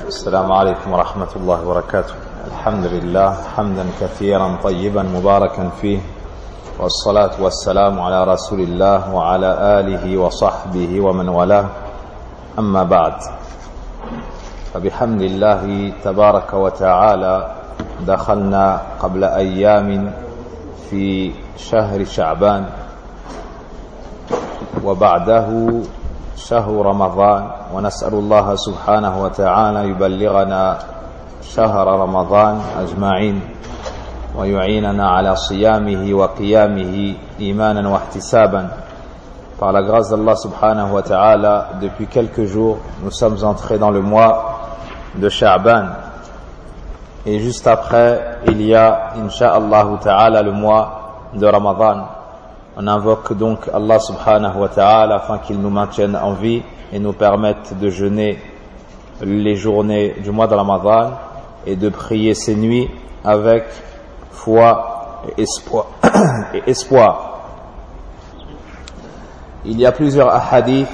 السلام عليكم ورحمة الله وبركاته. الحمد لله حمدا كثيرا طيبا مباركا فيه، والصلاة والسلام على رسول الله وعلى آله وصحبه ومن والاه. أما بعد، فبحمد الله تبارك وتعالى دخلنا قبل أيام في شهر شعبان، وبعده شهر رمضان، ونسأل الله سبحانه وتعالى يبلغنا شهر رمضان أجمعين ويعيننا على صيامه وقيامه إيمانا واحتسابا. Par la grâce d'Allah subhanahu wa ta'ala, depuis quelques jours, nous sommes entrés dans le mois de Sha'ban. Et juste après, il y a, insha'Allah ta'ala, le mois de Ramadan. On invoque donc Allah subhanahu wa ta'ala afin qu'il nous maintienne en vie et nous permette de jeûner les journées du mois de Ramadan et de prier ces nuits avec foi et espoir. Il y a plusieurs hadiths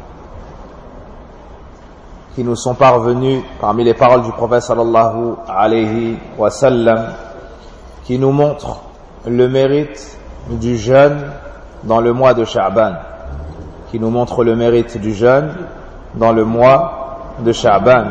qui nous sont parvenus parmi les paroles du prophète sallallahu alayhi wa sallam, qui nous montrent le mérite du jeûne dans le mois de Sha'ban, qui nous montre le mérite du jeûne dans le mois de Sha'ban.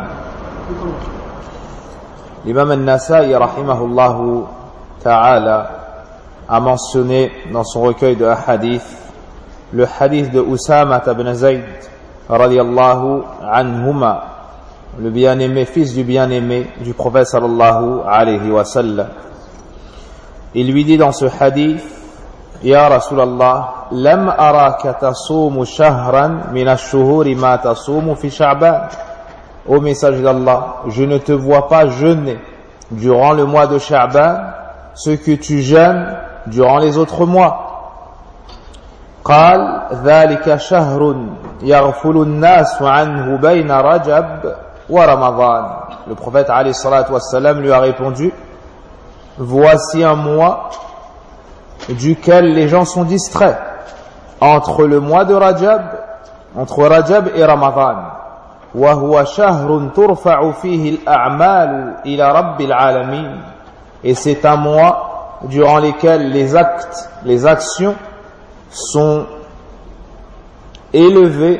L'imam al-Nasa'i rahimahullahu ta'ala a mentionné dans son recueil de hadith le hadith de Usama ibn Zayd radiyallahu anhuma, le bien-aimé, fils du bien-aimé du prophète sallallahu alayhi wa sallam. Il lui dit dans ce hadith: Ya Rasulallah, lam araka tasumu shahran min ash-shuhuri ma tasumu fi Sha'ban. Ô messager d'Allah, je ne te vois pas jeûner durant le mois de Sha'ban ce que tu jeûnes durant les autres mois. قال ذلك شهر يغفل الناس عنه بين رجب ورمضان. Le prophète alayhi salatu wassalam lui a répondu: voici un mois duquel les gens sont distraits entre le mois de Rajab, entre Rajab et Ramadan. وهو شهر ترفع فيه الأعمال إلى رب العالمين. Et c'est un mois durant lesquels les actes, les actions sont élevés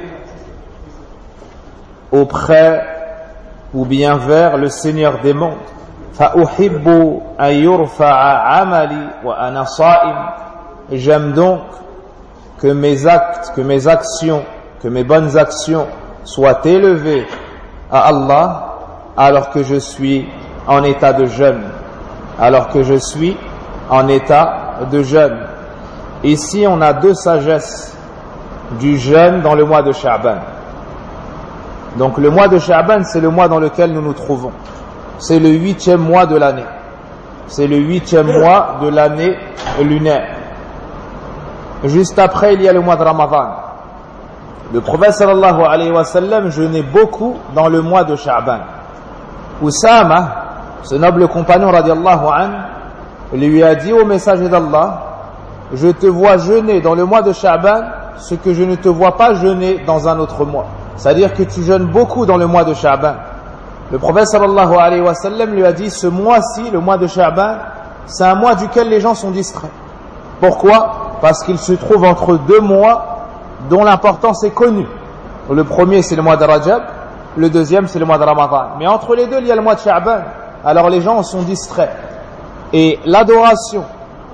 auprès ou bien vers le Seigneur des mondes. فأحب أن يرفع عملي وأنا صائم. J'aime donc que mes actes, que mes actions, que mes bonnes actions soient élevées à Allah alors que je suis en état de jeûne. Alors que je suis en état de jeûne. Ici, on a deux sagesses du jeûne dans le mois de Sha'ban. Donc le mois de Sha'ban, c'est le mois dans lequel nous nous trouvons. C'est le 8e mois de l'année. C'est le 8e mois de l'année lunaire. Juste après, il y a le mois de Ramadan. Le prophète sallallahu alayhi wa sallam jeûnait beaucoup dans le mois de Sha'ban. Usama, ce noble compagnon radiallahu anhu, lui a dit au messager d'Allah: je te vois jeûner dans le mois de Sha'ban ce que je ne te vois pas jeûner dans un autre mois. C'est-à-dire que tu jeûnes beaucoup dans le mois de Sha'ban. Le prophète sallallahu alayhi wa sallam lui a dit: ce mois-ci, le mois de Sha'ban, c'est un mois duquel les gens sont distraits. Pourquoi? Parce qu'il se trouve entre deux mois dont l'importance est connue. Le premier, c'est le mois de Rajab, le deuxième, c'est le mois de Ramadan. Mais entre les deux, il y a le mois de Sha'ban. Alors les gens sont distraits. Et l'adoration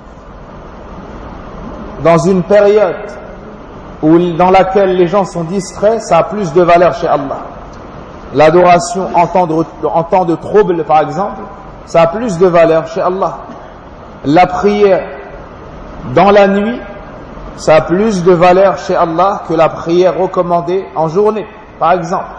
dans une période dans laquelle les gens sont distraits, ça a plus de valeur chez Allah. L'adoration en temps de trouble, par exemple, ça a plus de valeur chez Allah. La prière dans la nuit, ça a plus de valeur chez Allah que la prière recommandée en journée, par exemple.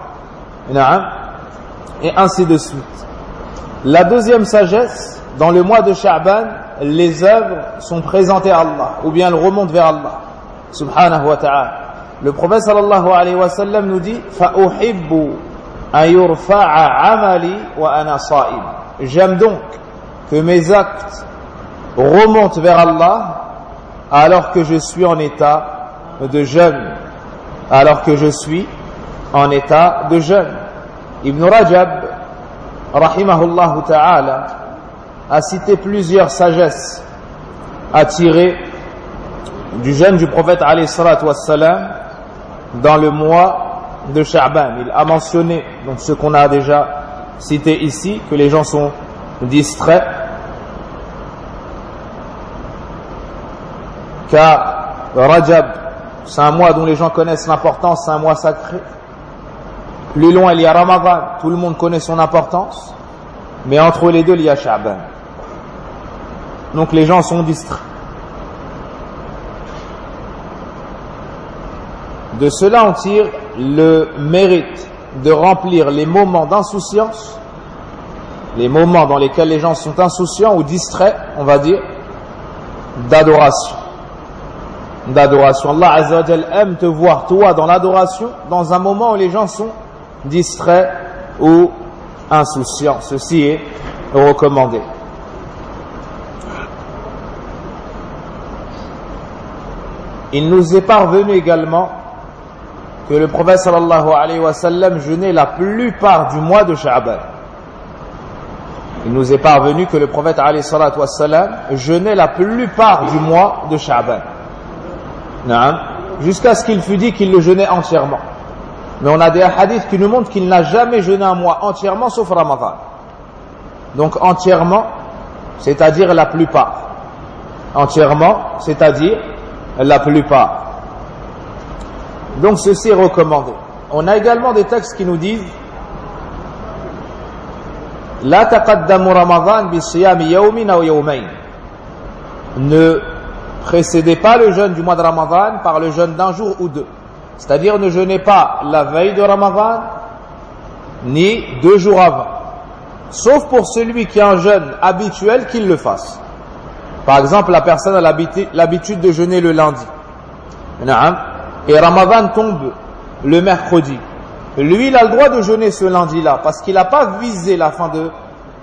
Et ainsi de suite. La deuxième sagesse, dans le mois de Sha'ban, les œuvres sont présentées à Allah, ou bien elles remontent vers Allah, subhanahu wa ta'ala. Le prophète sallallahu alayhi wa sallam nous dit: فَأُحِبُّ أَن يُرْفَعَ عَمَلِي وَأَنَا صَائِمٌ. J'aime donc que mes actes remontent vers Allah alors que je suis en état de jeûne. Alors que je suis en état de jeûne. Ibn Rajab rahimahullah ta'ala, a cité plusieurs sagesses à tirer du jeûne du prophète alayhi salatu wassalam dans le mois de Sha'ban. Il a mentionné donc ce qu'on a déjà cité ici, que les gens sont distraits, car Rajab, c'est un mois dont les gens connaissent l'importance, c'est un mois sacré. Plus loin il y a Ramadan, tout le monde connaît son importance, mais entre les deux il y a Sha'ban. Donc les gens sont distraits. De cela on tire le mérite de remplir les moments d'insouciance, les moments dans lesquels les gens sont insouciants ou distraits, on va dire, d'adoration. Allah Azza wa Jal aime te voir toi dans l'adoration dans un moment où les gens sont distraits ou insouciants. Ceci est recommandé. Il nous est parvenu également que le prophète sallallahu alayhi wa sallam jeûnait la plupart du mois de Sha'ban. Il nous est parvenu que le prophète alayhi salatu wa sallam jeûnait la plupart du mois de Sha'ban. Jusqu'à ce qu'il fût dit qu'il le jeûnait entièrement. Mais on a des hadiths qui nous montrent qu'il n'a jamais jeûné un mois entièrement sauf Ramadan. Donc entièrement, c'est-à-dire la plupart. Entièrement, c'est-à-dire la plupart. Donc ceci est recommandé. On a également des textes qui nous disent La taqaddamu Ramadan bi siyami yawmin aw yawmayn. Ne précédez pas le jeûne du mois de Ramadan par le jeûne d'un jour ou deux. C'est-à-dire ne jeûnez pas la veille de Ramadan ni 2 jours avant. Sauf pour celui qui a un jeûne habituel qu'il le fasse. Par exemple, la personne a l'habitude de jeûner le lundi. Et Ramadan tombe le mercredi. Lui, il a le droit de jeûner ce lundi-là parce qu'il n'a pas visé la fin de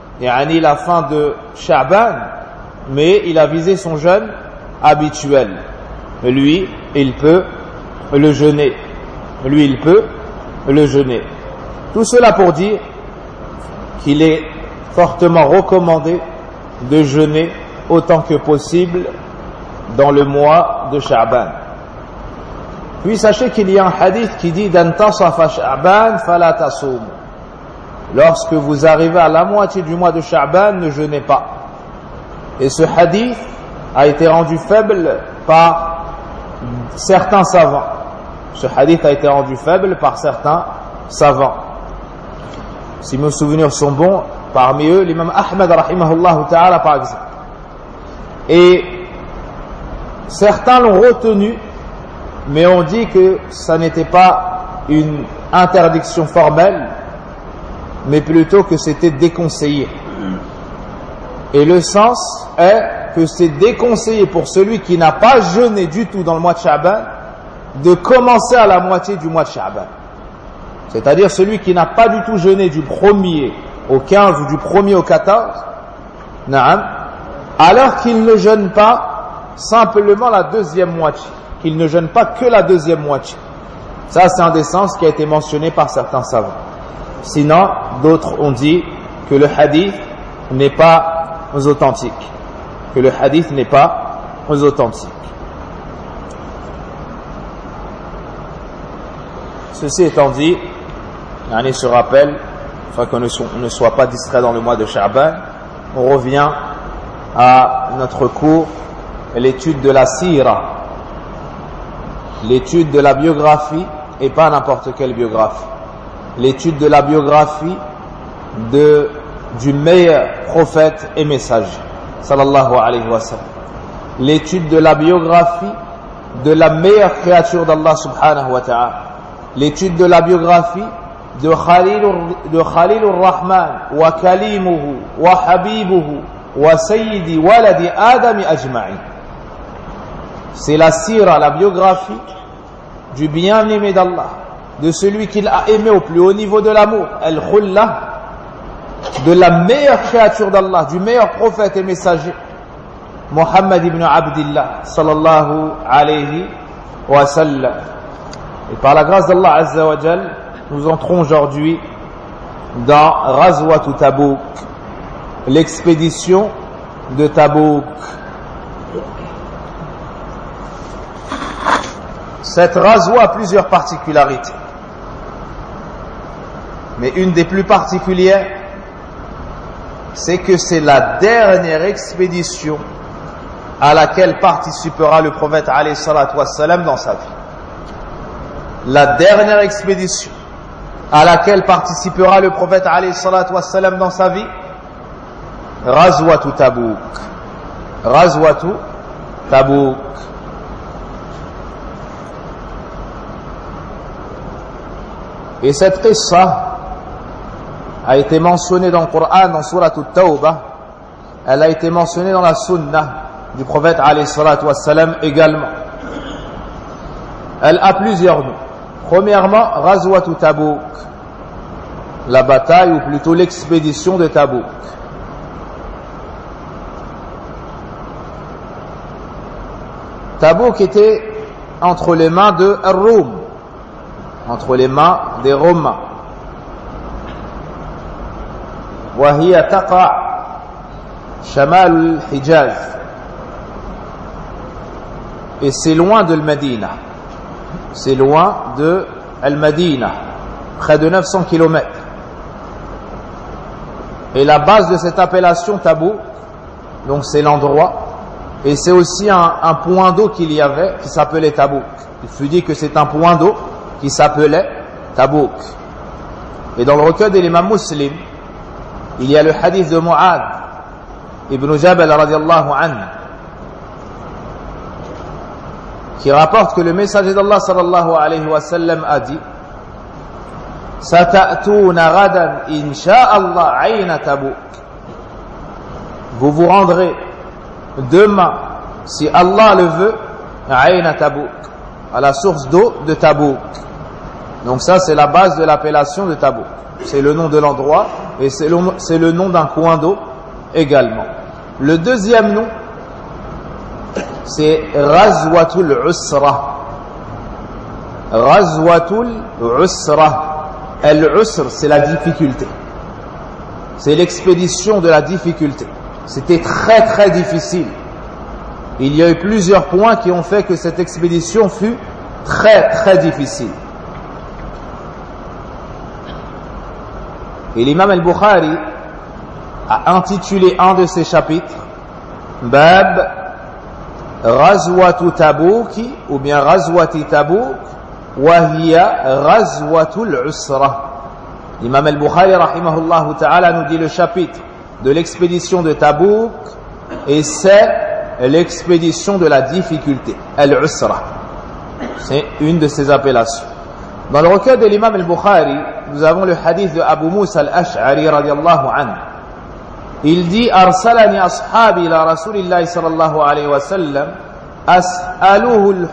Sha'ban, mais il a visé son jeûne habituel. Lui, il peut le jeûner. Tout cela pour dire qu'il est fortement recommandé de jeûner autant que possible dans le mois de Sha'ban. Puis sachez qu'il y a un hadith qui dit d'antasafa Sha'ban fala tasum. Lorsque vous arrivez à la moitié du mois de Sha'ban, ne jeûnez pas. Et ce hadith a été rendu faible par certains savants. Si mes souvenirs sont bons, parmi eux l'imam Ahmad rahimahullah ta'ala par exemple. Et certains l'ont retenu, mais on dit que ça n'était pas une interdiction formelle, mais plutôt que c'était déconseillé. Et le sens est que c'est déconseillé pour celui qui n'a pas jeûné du tout dans le mois de Sha'ban de commencer à la moitié du mois de Sha'ban. C'est-à-dire celui qui n'a pas du tout jeûné du 1er au 15 ou du 1er au 14, alors qu'il ne jeûne pas simplement la deuxième moitié, qu'il ne jeûne pas que la deuxième moitié. Ça, c'est un des sens qui a été mentionné par certains savants. Sinon, d'autres ont dit que le hadith n'est pas authentique. Ceci étant dit, l'année se rappelle, afin qu'on ne soit pas distrait dans le mois de Sha'ban, on revient à notre cours, l'étude de la sira, l'étude de la biographie, et pas n'importe quelle biographie, l'étude de la biographie du meilleur prophète et messager, sallallahu alayhi wa sallam, l'étude de la biographie de la meilleure créature d'Allah subhanahu wa ta'ala, l'étude de la biographie de Khalilur Rahman wa Kalimuhu wa Habibuhu wa Sayyidi Waladi Adami Ajma'i. C'est la sira, la biographie du bien-aimé d'Allah, de celui qu'il a aimé au plus haut niveau de l'amour, Al-Khullah, de la meilleure créature d'Allah, du meilleur prophète et messager, Muhammad ibn Abdillah, sallallahu alayhi wa sallam. Et par la grâce d'Allah Azza wa Jal, nous entrons aujourd'hui dans Ghazwat Tabouk, l'expédition de Tabouk. Cette Ghazwa a plusieurs particularités. Mais une des plus particulières, c'est que c'est la dernière expédition à laquelle participera le prophète alayhi salatu wassalam dans sa vie. La dernière expédition à laquelle participera le prophète alayhi salatu wassalam dans sa vie, Ghazwatu Tabouk. Ghazwatu Tabouk. Et cette qissa a été mentionnée dans le Coran, dans Surat At-Tawbah. Elle a été mentionnée dans la Sunnah du prophète alayhi salatu wassalam également. Elle a plusieurs noms. Premièrement, Ghazwatu Tabouk, la bataille ou plutôt l'expédition de Tabouk. Tabouk était entre les mains de Ar-Rum, entre les mains des Romains. وهي تقع شمال الحجاز, et c'est loin de Al-Madina, c'est loin de Al-Madina, près de 900 km. Et la base de cette appellation Tabouk, donc c'est l'endroit, et c'est aussi un point d'eau qu'il y avait qui s'appelait Tabouk. Il fut dit que c'est un point d'eau qui s'appelait Tabouk. Et dans le recueil de l'imam Muslim, il y a le hadith de Mu'ad ibn Jabal radiallahu anhu qui rapporte que le messager d'Allah sallallahu alayhi wa sallam a dit: Sata'tuna ghadan insha'Allah ayna Tabouk. Vous vous rendrez demain, si Allah le veut, ayna Tabouk, à la source d'eau de Tabouk. Donc ça, c'est la base de l'appellation de Tabouk. C'est le nom de l'endroit et c'est le nom d'un coin d'eau également. Le deuxième nom, c'est Ghazwatul Usra. Ghazwatul Usra. Al-Usr, c'est la difficulté. C'est l'expédition de la difficulté. C'était très très difficile. Il y a eu plusieurs points qui ont fait que cette expédition fut très très difficile. Et l'imam al-Bukhari a intitulé un de ses chapitres Bab Ghazwatu Tabouki, ou bien Ghazwati Tabouk wa hiya Ghazwatul Usra. L'imam al-Bukhari rahimahullah ta'ala nous dit le chapitre de l'expédition de Tabouk, et c'est l'expédition de la difficulté, Al-Usra. C'est une de ses appellations. Dans le recueil de l'imam al-Bukhari, nous avons le hadith de Abu Musa al-Ash'ari radiyallahu anhu. Il dit: Arsalani ashabi ila Rasulillahi sallallahu alayhi wa sallam as'aluhu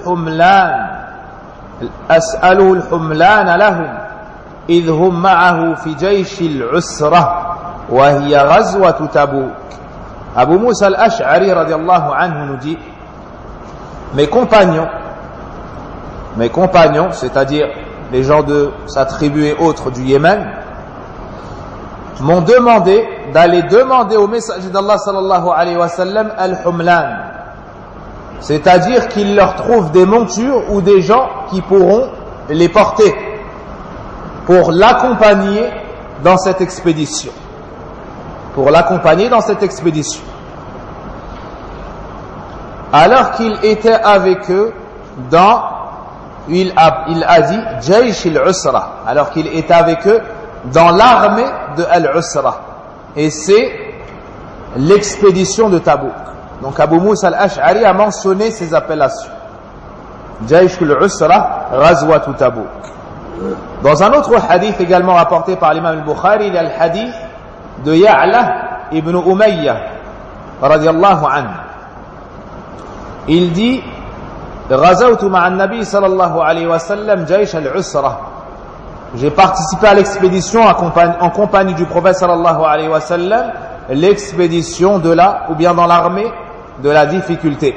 al-humlan lahum idh hum ma'ahu fi jaysh al-usra wa hiya ghazwatu Tabouk. Abu Musa al-Ash'ari radiyallahu anhu nous dit: mes compagnons, c'est-à-dire les gens de sa tribu et autres du Yémen, m'ont demandé d'aller demander au messager d'Allah sallallahu alayhi wa sallam al-humlan, c'est-à-dire qu'il leur trouve des montures ou des gens qui pourront les porter pour l'accompagner dans cette expédition. Alors qu'il était avec eux dans, il a dit Jaysh al-Usra, alors qu'il était avec eux dans l'armée de Al-Usra, et c'est l'expédition de Tabouk. Donc Abu Musa al-Ash'ari a mentionné ces appellations: Jaysh al-Usra, Ghazwatu Tabouk. Dans un autre hadith également rapporté par l'imam al-Bukhari, il y a le hadith de Ya'la ibn Umayya radiyallahu anhu. Il dit: Ghazawtu ma'a an-nabi sallallahu alayhi wa sallam Jaysh al-Usra. J'ai participé à l'expédition en compagnie du prophète sallallahu alayhi wa sallam, l'expédition de la, ou bien dans l'armée de la difficulté.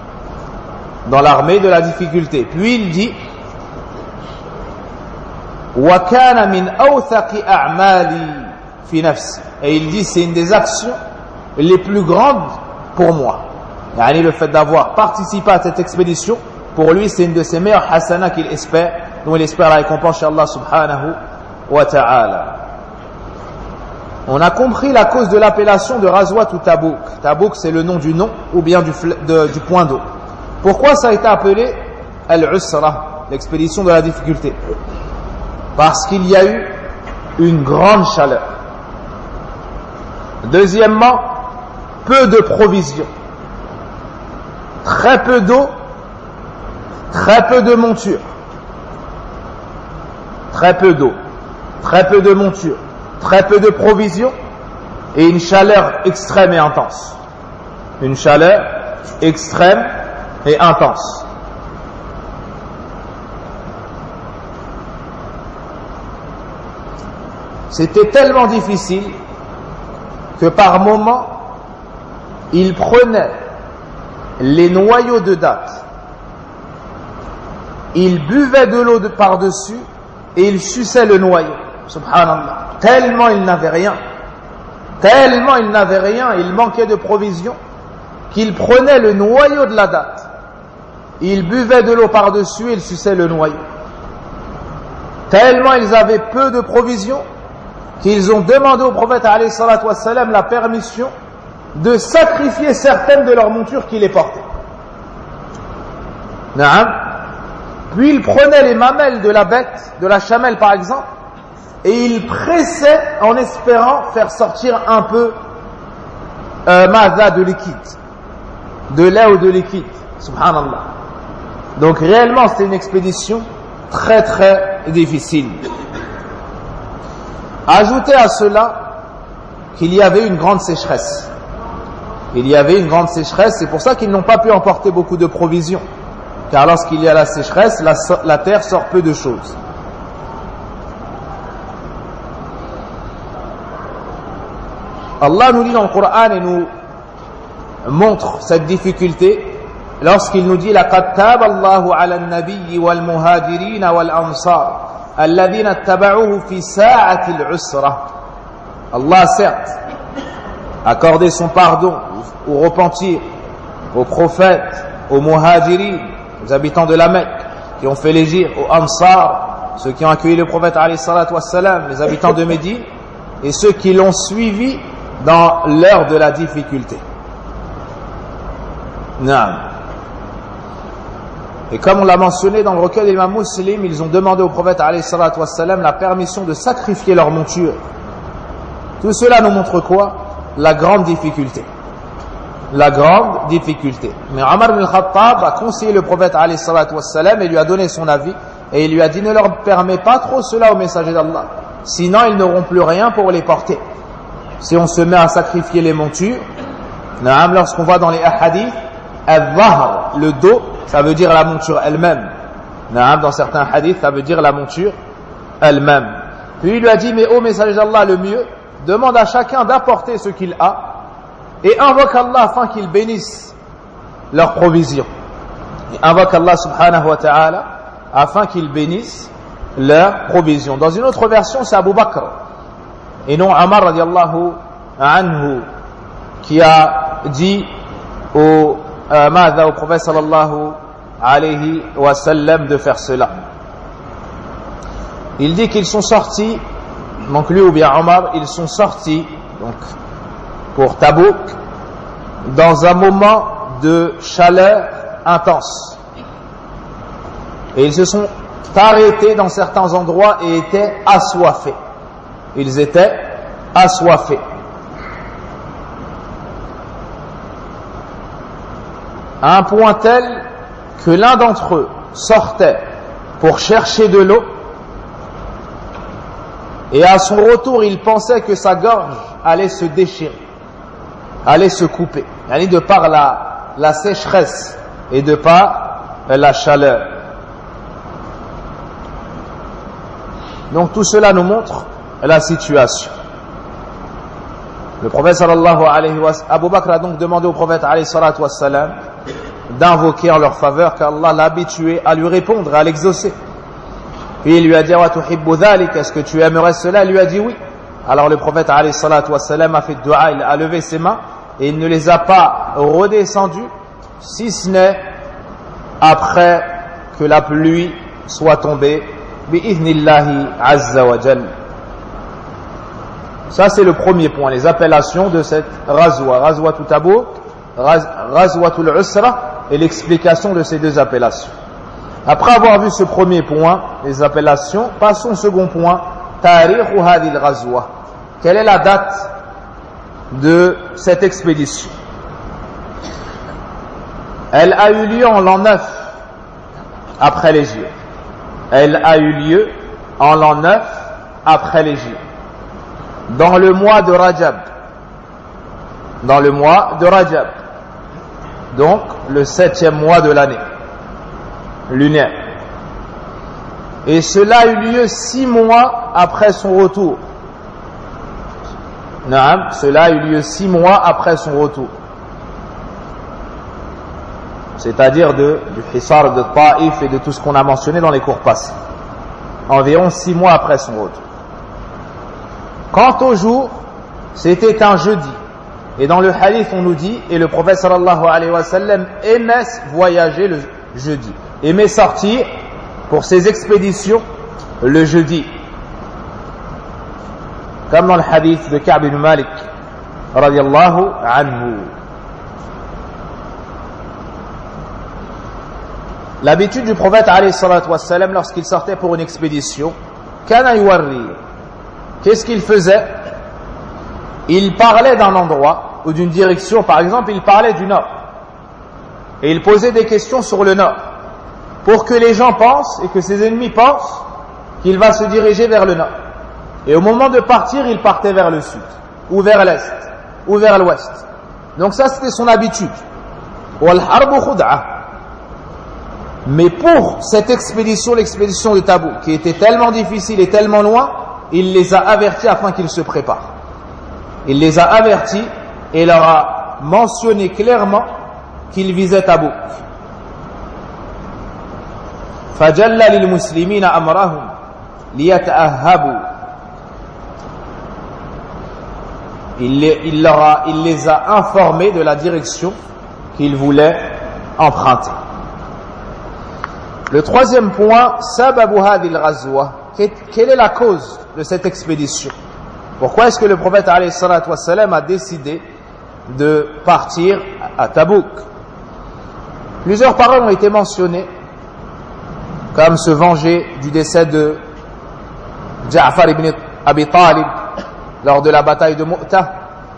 Puis il dit: وَكَانَ مِنْ أَوْثَقِ أَعْمَالِي فِي نَفْسِ. Et il dit, c'est une des actions les plus grandes pour moi. Yani le fait d'avoir participé à cette expédition, pour lui, c'est une de ses meilleures hasanas qu'il espère, dont il espère la récompense chez Allah subhanahu wa ta'ala. On a compris la cause de l'appellation de Ghazwat ou Tabouk. Tabouk, c'est le nom du nom ou bien du point d'eau. Pourquoi ça a été appelé Al-Usra, l'expédition de la difficulté? Parce qu'il y a eu une grande chaleur. Deuxièmement, peu de provisions. Très peu d'eau, très peu de monture. Très peu d'eau, très peu de monture, très peu de provisions et une chaleur extrême et intense. Une chaleur extrême et intense. C'était tellement difficile que par moments, il prenait les noyaux de dattes, il buvait de l'eau par-dessus et il suçait le noyau. Subhanallah. Tellement il n'avait rien, il manquait de provisions, qu'il prenait le noyau de la datte, il buvait de l'eau par-dessus et il suçait le noyau. Tellement ils avaient peu de provisions qu'ils ont demandé au prophète alayhi salatu wassalam la permission de sacrifier certaines de leurs montures qui les portaient. Naam. Puis il prenait les mamelles de la bête, de la chamelle par exemple, et il pressait en espérant faire sortir un peu de liquide, de lait ou de liquide. Subhanallah. Donc réellement c'était une expédition très très difficile. Ajoutez à cela qu'il y avait une grande sécheresse. C'est pour ça qu'ils n'ont pas pu emporter beaucoup de provisions. Car lorsqu'il y a la sécheresse, la terre sort peu de choses. Allah nous dit dans le Coran et nous montre cette difficulté lorsqu'il nous dit لَقَدْ تَابَ اللَّهُ عَلَى النَّبِيِّ وَالْمُهَاجِرِينَ وَالْأَنصَارِ الَّذِينَ اتَّبَعُوهُ فِي سَاعَةِ الْعُسْرَةِ. Allah certes accordé son pardon au repentir, aux prophètes, aux muhajirin, aux habitants de la Mecque, qui ont fait l'hégire, aux ansar, ceux qui ont accueilli le prophète alayhi salatu wassalam, les habitants de Médine, et ceux qui l'ont suivi dans l'heure de la difficulté. Naam. Et comme on l'a mentionné dans le recueil d'Imam Muslim, ils ont demandé au prophète alayhi salatu wassalam la permission de sacrifier leur monture. Tout cela nous montre quoi? La grande difficulté. Mais Omar ibn al-Khattab a conseillé le prophète alayhi salatu wassalam et lui a donné son avis et il lui a dit ne leur permets pas trop cela aux messagers d'Allah, sinon ils n'auront plus rien pour les porter. Si on se met à sacrifier les montures, lorsqu'on voit dans les hadiths al-dhahr, le dos, ça veut dire la monture elle-même. Dans certains hadiths, ça veut dire la monture elle-même. Puis il lui a dit mais ô messager d'Allah, le mieux, demande à chacun d'apporter ce qu'il a et invoque Allah afin qu'il bénisse leurs provisions. Et invoque Allah subhanahu wa ta'ala afin qu'il bénisse leurs provisions. Dans une autre version, c'est Abu Bakr et non Omar radiallahu anhu qui a dit au prophète sallallahu alayhi wa sallam de faire cela. Il dit qu'ils sont sortis, donc lui ou bien Omar, ils sont sortis donc pour Tabouk dans un moment de chaleur intense. Et ils se sont arrêtés dans certains endroits et étaient assoiffés. Ils étaient assoiffés. À un point tel que l'un d'entre eux sortait pour chercher de l'eau et à son retour il pensait que sa gorge allait se déchirer, allait se couper, de par la sécheresse et de par la chaleur. Donc tout cela nous montre la situation. Le prophète sallallahu alayhi wa sallam, Abu Bakr a donc demandé au prophète alayhi salatu wa sallam d'invoquer en leur faveur, car Allah l'a habitué à lui répondre, à l'exaucer. Puis il lui a dit wa tuhibbu dhalik, est-ce que tu aimerais cela? Il lui a dit oui. Alors le prophète alayhi salatu wassalam a fait dua, il a levé ses mains et il ne les a pas redescendues, si ce n'est après que la pluie soit tombée bi'idhnillahi azza wa jal. Ça c'est le premier point, les appellations de cette Ghazwa, Ghazwatul Tabouk, Ghazwatul Usra, et l'explication de ces deux appellations. Après avoir vu ce premier point, les appellations, passons au second point, Tarikh hadhihi al-Ghazwa. Quelle est la date de cette expédition? Elle a eu lieu en l'an 9 après l'Hégire. Elle a eu lieu en l'an 9 après l'Hégire, dans le mois de Rajab. Dans le mois de Rajab, donc le 7e mois de l'année lunaire. Et cela a eu lieu 6 mois après son retour. Naam, cela a eu lieu 6 mois après son retour. C'est-à-dire du Hisar de Taïf et de tout ce qu'on a mentionné dans les cours passés. Environ 6 mois après son retour. Quant au jour, c'était un jeudi. Et dans le hadith, on nous dit, et le prophète sallallahu alayhi wa sallam aimait voyager le jeudi, aimait sortir pour ses expéditions le jeudi. Comme dans le hadith de Ka'b ibn Malik, radiyallahu anhu. L'habitude du prophète alayhi salatu wa sallam, lorsqu'il sortait pour une expédition, kana yuwarri. Qu'est-ce qu'il faisait? Il parlait d'un endroit ou d'une direction, par exemple, il parlait du nord. Et il posait des questions sur le nord, pour que les gens pensent et que ses ennemis pensent qu'il va se diriger vers le nord. Et au moment de partir, il partait vers le sud, ou vers l'est, ou vers l'ouest. Donc ça, c'était son habitude. Wal-harbu khud'a. Mais pour cette expédition, l'expédition de Tabouk, qui était tellement difficile et tellement loin, il les a avertis afin qu'ils se préparent. Il les a avertis et leur a mentionné clairement qu'ils visaient Tabouk. Fajalla lil muslimina amrahum liyata'ahhabu. Il les a informés de la direction qu'ils voulaient emprunter. Le troisième point, sababu hadhihi al-ghazwa. Quelle est la cause de cette expédition? Pourquoi est-ce que le prophète alayhi salatu wassalam a décidé de partir à Tabouk? Plusieurs paroles ont été mentionnées, comme se venger du décès de Ja'far ibn Abi Talib lors de la bataille de Mu'tah,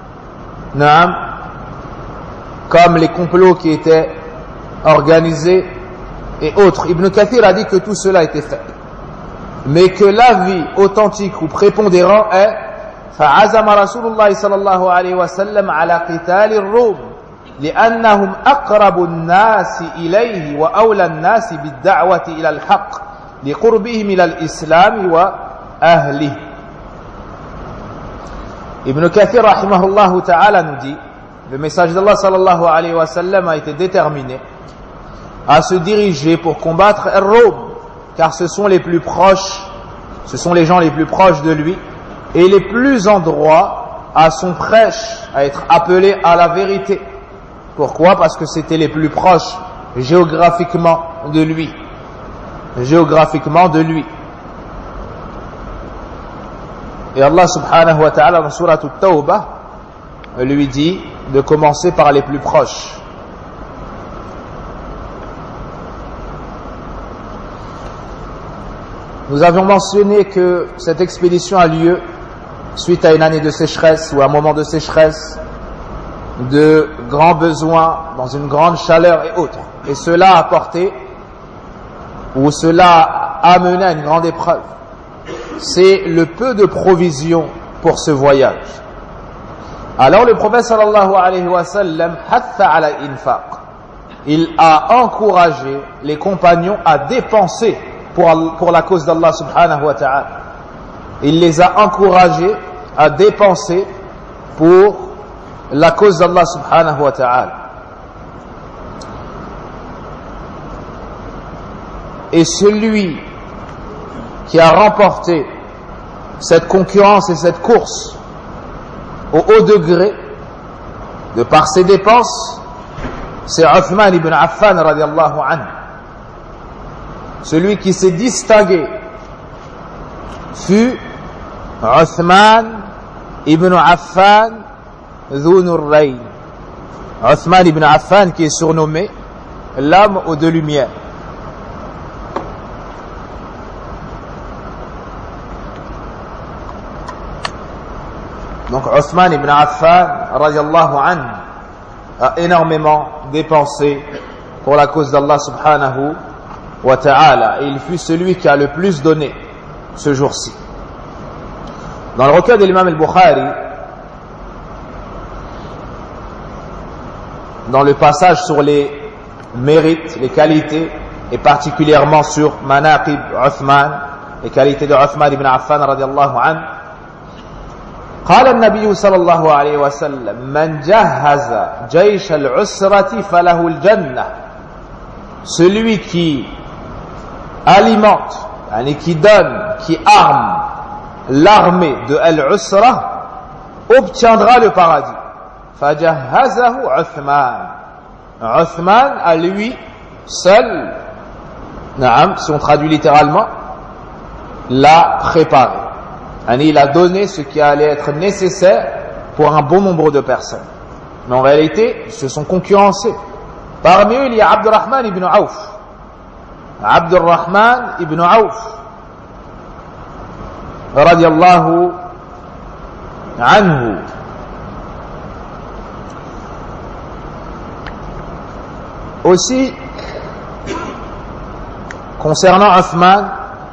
comme les complots qui étaient organisés et autres. Ibn Kathir a dit que tout cela était fait, mais que l'avis authentique ou prépondérant est فعزم رسول الله صلى الله عليه وسلم على قتال الروم لأنهم أقرب الناس إليه وأولى الناس بالدعوة إلى الحق لقربهم إلى الإسلام وأهله. Ibn Kathir rahimahullah ta'ala nous dit, le message d'Allah sallallahu alayhi wa sallam a été déterminé à se diriger pour combattre Ar-Rum, car ce sont les plus proches, ce sont les gens les plus proches de lui et les plus en droit à son prêche, à être appelés à la vérité. Pourquoi? Parce que c'était les plus proches géographiquement de lui. Géographiquement de lui. Et Allah subhanahu wa ta'ala dans Surah At-Tawbah lui dit de commencer par les plus proches. Nous avions mentionné que cette expédition a lieu suite à une année de sécheresse ou un moment de sécheresse, de grands besoins, dans une grande chaleur et autres. Et cela a apporté, ou cela a amené à une grande épreuve. C'est le peu de provisions pour ce voyage. Alors le prophète sallallahu alayhi wa sallam hatha ala infaq. Il a encouragé les compagnons à dépenser pour la cause d'Allah subhanahu wa ta'ala. Il les a encouragés à dépenser pour la cause d'Allah subhanahu wa ta'ala. Et celui qui a remporté cette concurrence et cette course au haut degré de par ses dépenses, c'est Uthman ibn Affan radiallahu anhu. Celui qui s'est distingué fut Uthman ibn Affan Dhu Nurrayn. Uthman ibn Affan qui est surnommé l'homme aux deux lumières. Donc Uthman ibn Affan radiallahu anhu a énormément dépensé pour la cause d'Allah subhanahu wa ta'ala, et il fut celui qui a le plus donné ce jour-ci. Dans le recueil de l'imam al-Bukhari, dans le passage sur les mérites, les qualités, et particulièrement sur Manaqib Uthman, les qualités de Uthman ibn Affan radiallahu anhu, قال النبي صلى الله عليه وسلم من جهز جيش العسرة فله الجنة. Celui qui alimente, qui donne, qui arme l'armée de Al-Usra obtiendra le paradis. فجهزه عثمان. Uthman à lui seul, si on traduit littéralement, l'a préparé. Il a donné ce qui allait être nécessaire pour un bon nombre de personnes. Mais en réalité, ils se sont concurrencés. Parmi eux, il y a Abdurrahman ibn Auf. Abdurrahman ibn Auf, radiallahu anhu. Aussi, concernant Uthman,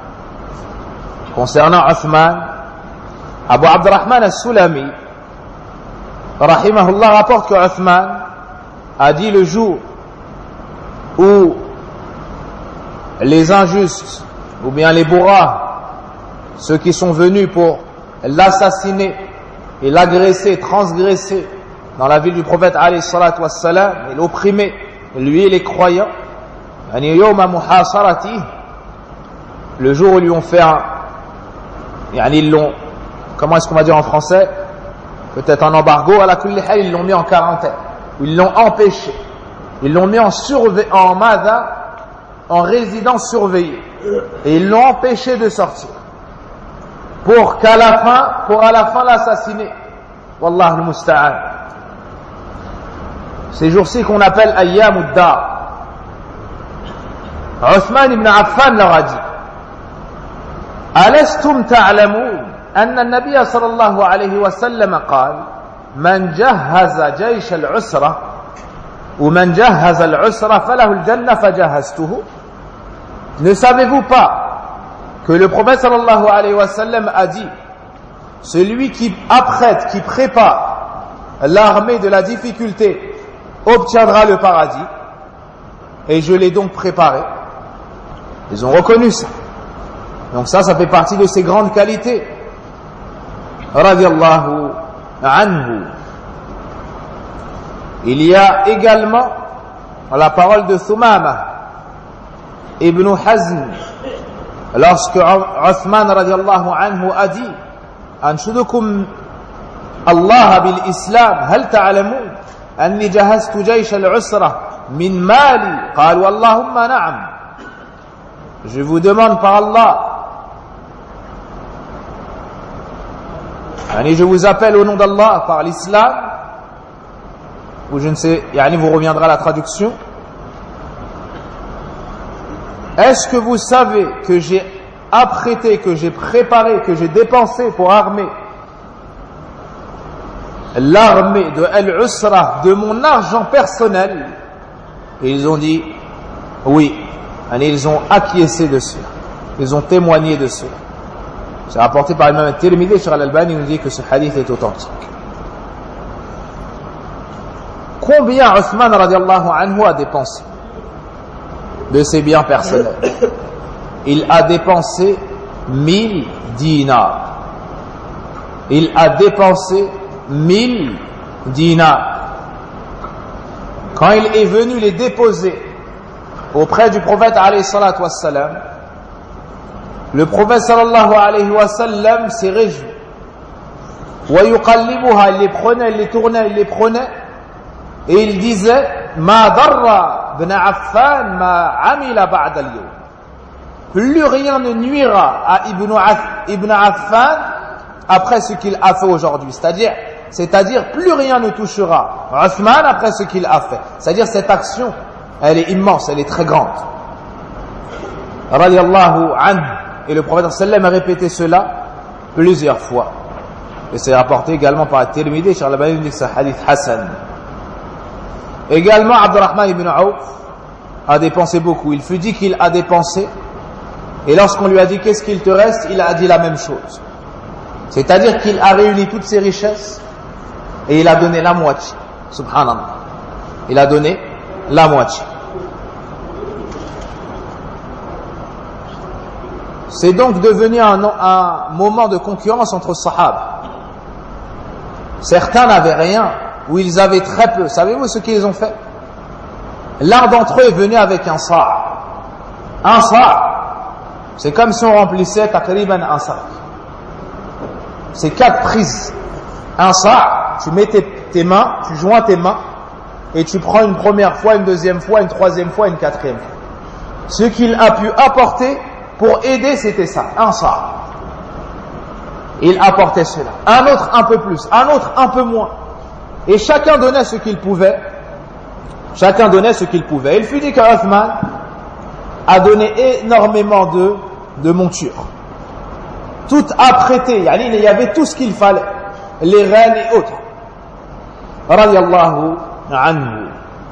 Abu Abdurrahman al-Sulami, rahimahullah, rapporte que Uthman a dit le jour où les injustes, ou bien les bourras, ceux qui sont venus pour l'assassiner et l'agresser, transgresser dans la ville du prophète alayhi salatu wassalam, et l'opprimer, lui et les croyants, le jour où ils lui ont fait ils l'ont, comment est-ce qu'on va dire en français, peut-être en embargo, à la kulli hal, ils l'ont mis en quarantaine, ils l'ont empêché, ils l'ont mis en résidence surveillée, et ils l'ont empêché de sortir pour à la fin l'assassiner. Wallahu al-musta'an. Ces jours-ci qu'on appelle Ayyamud Dar. Uthman ibn Affan leur a dit: ألستم تعلمون أن النبي صلى الله عليه وسلم قال من جهز جيش العسرة ومن جهز العسرة فله الجنة فجهزته. Ne savez-vous pas que le prophète sallallahu alayhi wa sallam a dit: celui qui apprête, qui prépare l'armée de la difficulté obtiendra le paradis, et je l'ai donc préparé. Ils ont reconnu ça. Donc ça fait partie de ses grandes qualités. Radiallahu anhu. Il y a également la parole de Thumama ibn Hazm, lorsque Uthman radiallahu anhu a dit: Anshudukum Allah bil Islam, hal ta'alamun anni jahaztu jaysh al-usra min mali, qalu Allahumma na'am. Je vous demande par Allah, je vous appelle au nom d'Allah par l'islam, ou je ne sais, vous reviendra la traduction. Est-ce que vous savez que j'ai apprêté, que j'ai préparé, que j'ai dépensé pour armer l'armée de Al-Usra de mon argent personnel? Et ils ont dit oui. Ils ont acquiescé de cela, ils ont témoigné de cela. C'est rapporté par l'imam Tirmidhi sur Al-Albani, il nous dit que ce hadith est authentique. Combien Uthman radiallahu anhu a dépensé de ses biens personnels? Il a dépensé 1000 dinars. Il a dépensé 1000 dinars. Quand il est venu les déposer auprès du prophète alayhi salatu wassalam, Le prophète sallallahu alayhi wa sallam s'est réjoui. وَيُقَلِّبُهَا, il les prenait, il les tournait, il les prenait. Et il disait, مَا ضَرَّ بْنَ عَفَّانَ مَا عَمِلَ بَعْدَ الْيَوْمِ. Plus rien ne nuira à Ibn Affan après ce qu'il a fait aujourd'hui. C'est-à-dire, plus rien ne touchera Uthman après ce qu'il a fait. C'est-à-dire, cette action, elle est immense, elle est très grande. Radiyallahu anhu. Et le prophète sallam a répété cela plusieurs fois. Et c'est rapporté également par At-Tirmidhi, Cheikh Al-Albani dit que c'est un hadith Hassan. Également, Abdurrahman ibn Auf a dépensé beaucoup. Il fut dit qu'il a dépensé. Et lorsqu'on lui a dit qu'est-ce qu'il te reste, il a dit la même chose. C'est-à-dire qu'il a réuni toutes ses richesses et il a donné la moitié. Subhanallah. Il a donné la moitié. C'est donc devenu un moment de concurrence entre Sahaba. Certains n'avaient rien, ou ils avaient très peu. Savez-vous ce qu'ils ont fait? L'un d'entre eux est venu avec un sa'. Un sa', c'est comme si on remplissait takriban un sac. C'est 4 prises. Un sa', tu mets tes mains, tu joins tes mains, et tu prends une première fois, une deuxième fois, une troisième fois, une quatrième fois. Ce qu'il a pu apporter pour aider, c'était ça, un sa'. Il apportait cela. Un autre un peu plus, un autre un peu moins. Et chacun donnait ce qu'il pouvait. Chacun donnait ce qu'il pouvait. Il fut dit qu'Uthman a donné énormément de montures. Toutes apprêtées. Il y avait tout ce qu'il fallait. Les reines et autres. Radiyallahu anhu.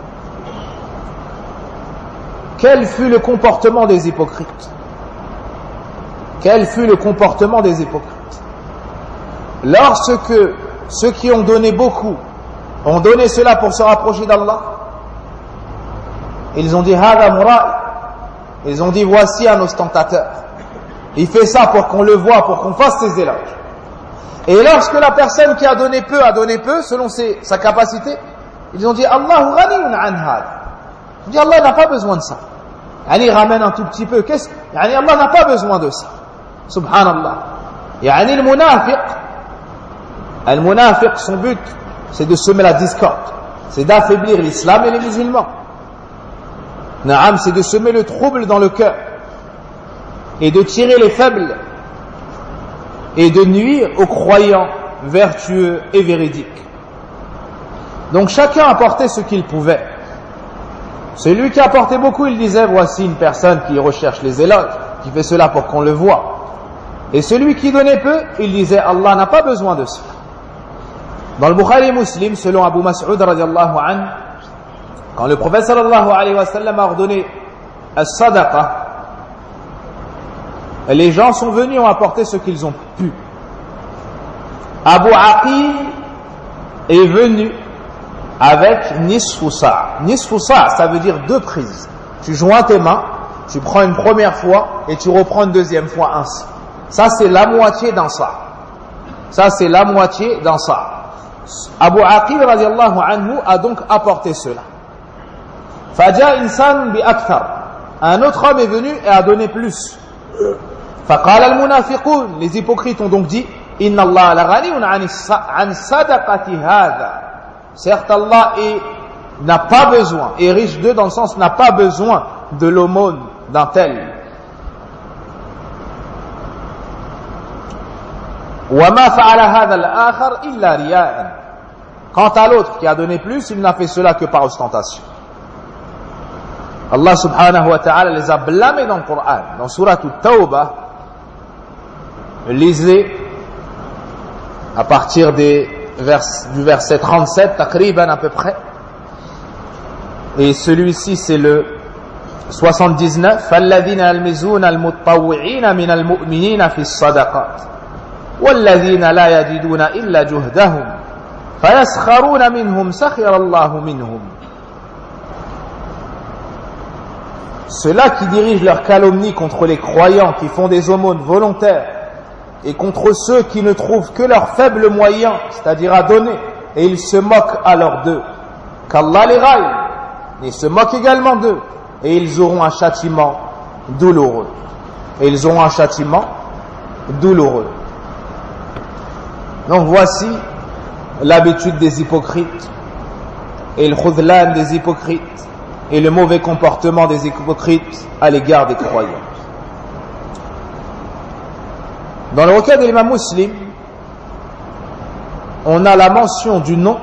Quel fut le comportement des hypocrites? Quel fut le comportement des hypocrites? Lorsque ceux qui ont donné beaucoup ont donné cela pour se rapprocher d'Allah, ils ont dit hada mura'i. Ils ont dit voici un ostentateur. Il fait ça pour qu'on le voie, pour qu'on fasse ses éloges. Et lorsque la personne qui a donné peu, selon sa capacité, ils ont dit Allahu ghaniyun an hada. Ils ont dit Allah n'a pas besoin de ça. Il ramène un tout petit peu. Allah n'a pas besoin de ça. Subhanallah. Le munafiq, son but, c'est de semer la discorde. C'est d'affaiblir l'islam et les musulmans. Naam, c'est de semer le trouble dans le cœur. Et de tirer les faibles. Et de nuire aux croyants vertueux et véridiques. Donc chacun apportait ce qu'il pouvait. Celui qui apportait beaucoup, il disait, voici une personne qui recherche les éloges, qui fait cela pour qu'on le voie. Et celui qui donnait peu, il disait, Allah n'a pas besoin de cela. Dans le Bukhari Muslim, selon Abu Mas'ud radiyallahu anhu, quand le prophète sallallahu alayhi wa sallam a ordonné as-sadaqa, les gens sont venus et ont apporté ce qu'ils ont pu. Abu Aqil est venu avec nisfu sa'. Nisfu sa', ça veut dire 2 prises. Tu joins tes mains, tu prends une première fois et tu reprends une deuxième fois ainsi. Ça c'est la moitié d'un sa'. Ça c'est la moitié d'un sa'. Abu Aqil radiyallahu anhu a donc apporté cela. Faja insan bi akthar. Un autre homme est venu et a donné plus. Faqala al-munafiqun. Les hypocrites ont donc dit Inna Allah la ghaniyun an sadaqati hadha. Certes, Allah n'a pas besoin, est riche d'eux dans le sens n'a pas besoin de l'aumône d'un tel. وَمَا فَعَلَ هَذَا الْآخَرِ إِلَّا رِيَاءً. Quant à l'autre qui a donné plus, il n'a fait cela que par ostentation. Allah subhanahu wa ta'ala les a blâmés dans le Coran. Dans Surah At-Tawbah, lisez à partir du verset 37, takriban à peu près. Et celui-ci c'est le 79. فَالَّذِينَ يَلْمِزُونَ الْمُطَّوِّعِينَ مِنَ الْمُؤْمِنِينَ فِي الصَّدَقَاتِ وَالَّذِينَ لَا يَجِدُونَ إِلَّا جُهْدَهُمْ فَيَسْخَرُونَ مِنْهُمْ سَخِرَ اللَّهُ مِنْهُمْ. Ceux-là qui dirigent leur calomnie contre les croyants qui font des aumônes volontaires et contre ceux qui ne trouvent que leurs faibles moyens, c'est-à-dire à donner, et ils se moquent alors d'eux, qu'Allah les raille, ils se moquent également d'eux, et ils auront un châtiment douloureux. et ils auront un châtiment douloureux. Donc voici l'habitude des hypocrites et le khudlan des hypocrites et le mauvais comportement des hypocrites à l'égard des croyants. Dans le recueil de l'imam Muslim, on a la mention du nom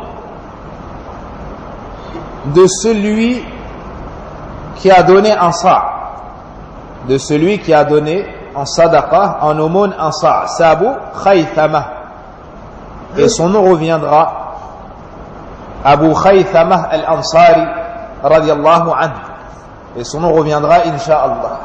de celui qui a donné un sa', de celui qui a donné en sadaqa, en aumône, un sa', c'est Abu Khaythama, et son nom reviendra, Abu Khaythama al-Ansari radiyallahu anhu, et son nom reviendra insha'Allah.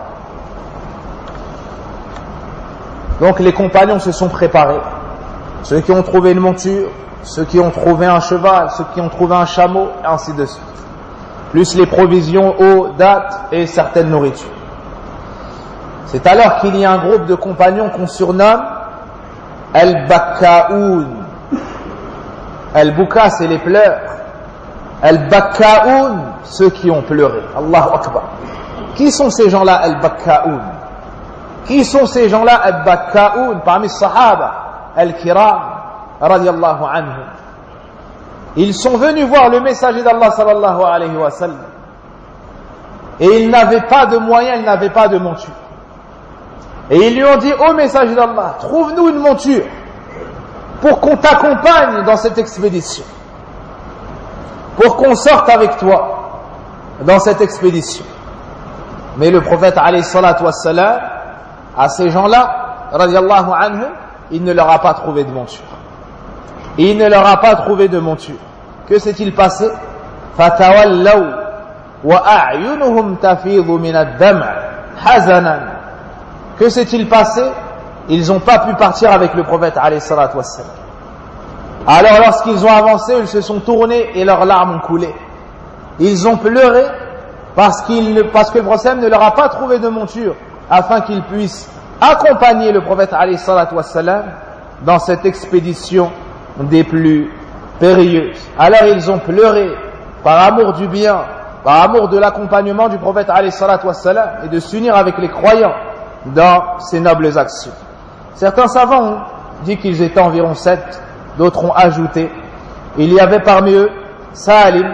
Donc les compagnons se sont préparés, ceux qui ont trouvé une monture, ceux qui ont trouvé un cheval, ceux qui ont trouvé un chameau, et ainsi de suite, plus les provisions, eau, dattes et certaines nourritures. C'est alors qu'il y a un groupe de compagnons qu'on surnomme Al-Bakka'oun. Al-Buka, c'est les pleurs. Al-Bakka'oun, ceux qui ont pleuré. Allahu Akbar. Qui sont ces gens-là, Al-Bakka'oun? Qui sont ces gens-là, Al-Bakka'oun? Parmi les Sahaba, Al-Kiram, radiyallahu anhum. Ils sont venus voir le messager d'Allah sallallahu alayhi wa sallam. Et ils n'avaient pas de moyens, ils n'avaient pas de monture. Et ils lui ont dit, ô messager d'Allah, trouve-nous une monture pour qu'on t'accompagne dans cette expédition, pour qu'on sorte avec toi dans cette expédition. Mais le prophète alayhi salatu wassalam, à ces gens-là, radiyallahu anhum, il ne leur a pas trouvé de monture. Il ne leur a pas trouvé de monture. Que s'est-il passé? فَتَوَلَّوْا وَأَعْيُنُهُمْ تَفِيضُ مِنَ الدَّمْعِ حَزَنًا. Que s'est-il passé? Ils n'ont pas pu partir avec le prophète alayhi salatu wassalam. Alors lorsqu'ils ont avancé, ils se sont tournés et leurs larmes ont coulé. Ils ont pleuré parce que le prophète ne leur a pas trouvé de monture afin qu'ils puissent accompagner le prophète alayhi salatu wassalam dans cette expédition des plus périlleuses. Alors ils ont pleuré par amour du bien, par amour de l'accompagnement du prophète alayhi salatu wassalam et de s'unir avec les croyants dans ces nobles actions. Certains savants ont dit qu'ils étaient environ 7, d'autres ont ajouté. Il y avait parmi eux Salim,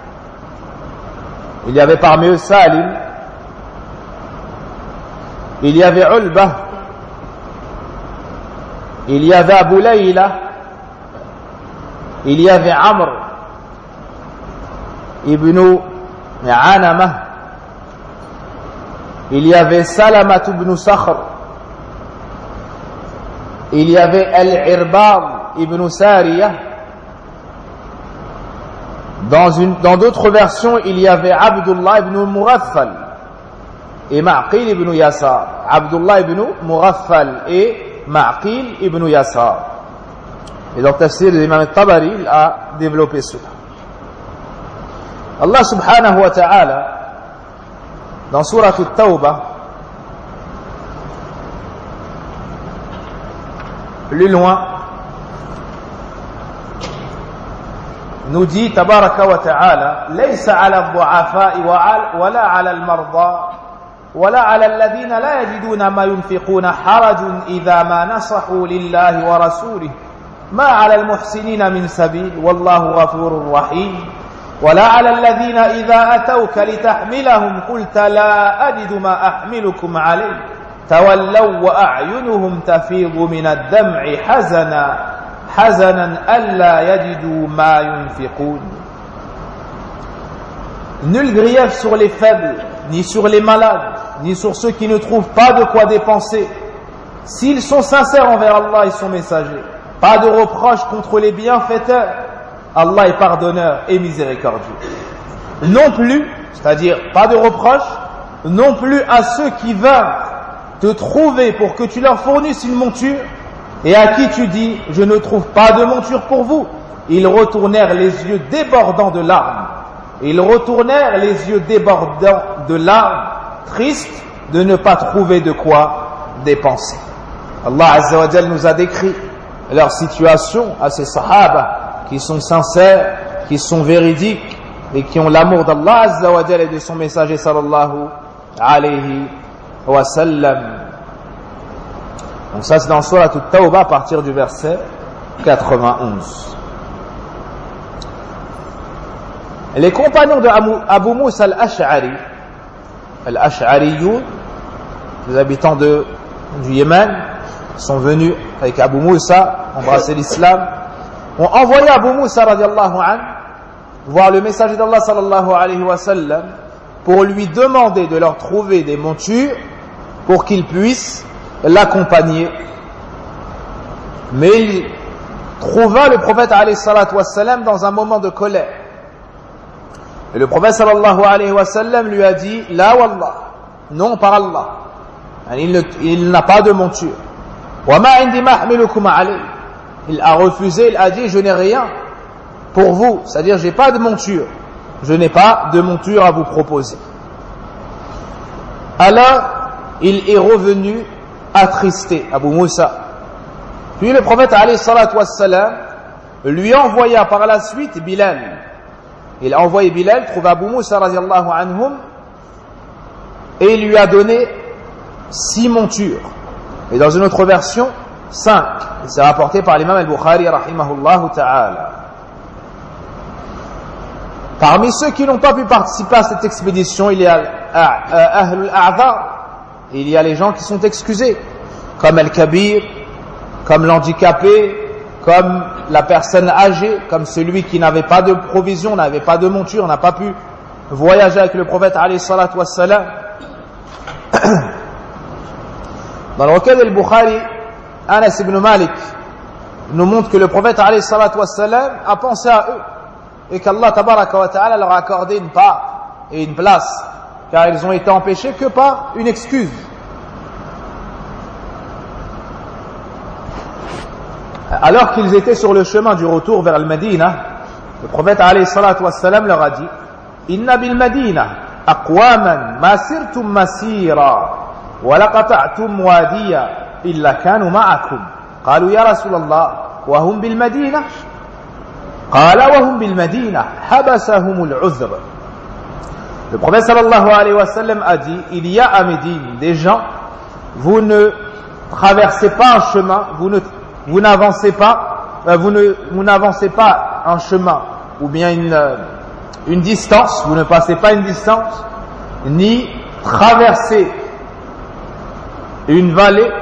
il y avait Ulbah, il y avait Abu Layla, il y avait Amr ibn Anamah, il y avait Salamat ibn Sakhr, il y avait Al-Irbad ibn Sariyah. Dans d'autres versions, il y avait Abdullah ibn Mughaffal et Ma'qil ibn Yasar. Abdullah ibn Mughaffal et Ma'qil ibn Yasar. Et dans le tafsir de l'imam al-Tabari, il a développé cela. Allah subhanahu wa ta'ala, dans Surah At-Tawbah, plus loin, nous dit tabaraka wa ta'ala, laysa 'ala ad-du'afa'i wa la 'ala al-marda wa la 'ala alladhina la yajiduna ma yunfiquna harajun idha ma nasahu lillahi wa rasulihi ma 'ala al-muhsinina min sabil wallahu ghafurur rahim wa la 'ala alladhina idha atawka litahmilahum qulta la ajidu ma ahmilukum 'alayhi tawallaw wa a'yunuhum tafidhu min ad-dam'i hazanan alla yajidu ma yunfiqun. Nul grief sur les faibles, ni sur les malades, ni sur ceux qui ne trouvent pas de quoi dépenser. S'ils sont sincères envers Allah et son messager, pas de reproche contre les bienfaiteurs. Allah est pardonneur et miséricordieux. Non plus, c'est-à-dire pas de reproche, non plus à ceux qui veulent te trouver pour que tu leur fournisses une monture et à qui tu dis « je ne trouve pas de monture pour vous ». Ils retournèrent les yeux débordants de larmes. Tristes de ne pas trouver de quoi dépenser. Allah Azza wa Jal nous a décrit leur situation à ces sahaba qui sont sincères, qui sont véridiques et qui ont l'amour d'Allah Azza wa Jal et de son messager sallallahu alayhi wa sallam. Donc ça c'est dans Surah At-Tawbah à partir du verset 91. Les compagnons de Abu Moussa al-Ash'ari, al-Ash'ariyoun, les habitants du Yémen, sont venus avec Abu Moussa, embrasser l'islam, ont envoyé Abu Moussa radiallahu anhu voir le messager d'Allah sallallahu alayhi wa sallam pour lui demander de leur trouver des montures pour qu'ils puissent l'accompagner. Mais il trouva le prophète alayhi salatu wa sallam dans un moment de colère. Et le prophète sallallahu alayhi wa sallam lui a dit la wallah, non par Allah, il n'a pas de monture. Wa ma indi ma ahmilukum alayhi, il a refusé, il a dit je n'ai rien pour vous, c'est-à-dire j'ai pas de monture, je n'ai pas de monture à vous proposer. Alors il est revenu attristé, Abu Moussa. Puis le prophète alayhi salatu wassalam lui envoya par la suite Bilal. Il a envoyé Bilal trouver Abu Moussa radiallahu anhum et il lui a donné 6 montures. Et dans une autre version 5. C'est rapporté par l'imam al-Bukhari rahimahullah ta'ala. Parmi ceux qui n'ont pas pu participer à cette expédition, il y a Ahlul A'dhar, il y a les gens qui sont excusés, comme Al-Kabir, comme l'handicapé, comme la personne âgée, comme celui qui n'avait pas de provision, n'avait pas de monture, n'a pas pu voyager avec le prophète alayhi salatu wassalam. Dans le recueil al-Bukhari, Anas ibn Malik nous montre que le prophète alayhi salatu wassalam a pensé à eux et qu'Allah tabaraka wa ta'ala leur a accordé une part et une place, car ils ont été empêchés que par une excuse. Alors qu'ils étaient sur le chemin du retour vers le Médina, le prophète alayhi salatu wassalam leur a dit inna bil Madina aqwaman ma sirtum masira wa la qata'tum wadiya illa kanu ma'akum qalu ya Rasulallah wa hum bil Madina qala wa hum bil Madina habasahum al-uzr. Le prophète sallallahu alayhi wa sallam a dit il y a à Médine des gens, vous ne traversez pas un chemin, vous n'avancez pas un chemin ou bien une distance, vous ne passez pas une distance, ni traversez une vallée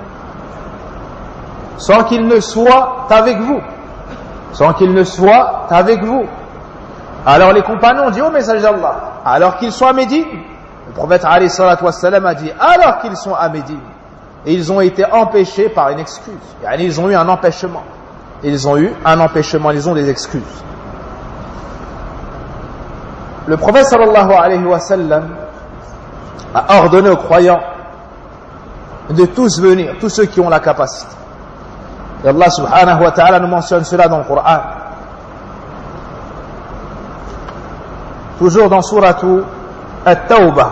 sans qu'il ne soit avec vous. Sans qu'il ne soit avec vous. Alors les compagnons ont dit au messager d'Allah, alors qu'ils sont à Médine, le prophète alayhi salatu wassalam a dit alors qu'ils sont à Médine. Et ils ont été empêchés par une excuse. Ils ont eu un empêchement. Ils ont des excuses. Le prophète sallallahu alayhi wa sallam a ordonné aux croyants de tous venir, tous ceux qui ont la capacité. Et Allah subhanahu wa ta'ala nous mentionne cela dans le Coran. Toujours dans Surah At-Tawbah.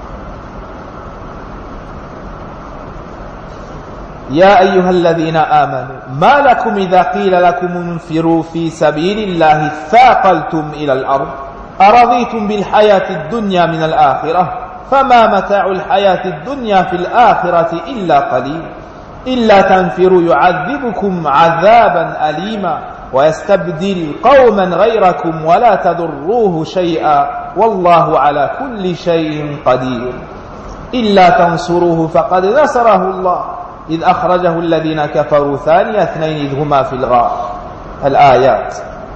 يا أيها الذين آمنوا ما لكم إذا قيل لكم انفروا في سبيل الله ثاقلتم إلى الأرض أرضيتم بالحياة الدنيا من الآخرة فما متاع الحياة الدنيا في الآخرة إلا قليل إلا تنفروا يعذبكم عذابا أليما ويستبدل قوما غيركم ولا تضروه شيئا والله على كل شيء قدير إلا تنصروه فقد نصره الله إذ أخرجه الذين كفروا ثاني اثنين إذ هما في الغار الآيات.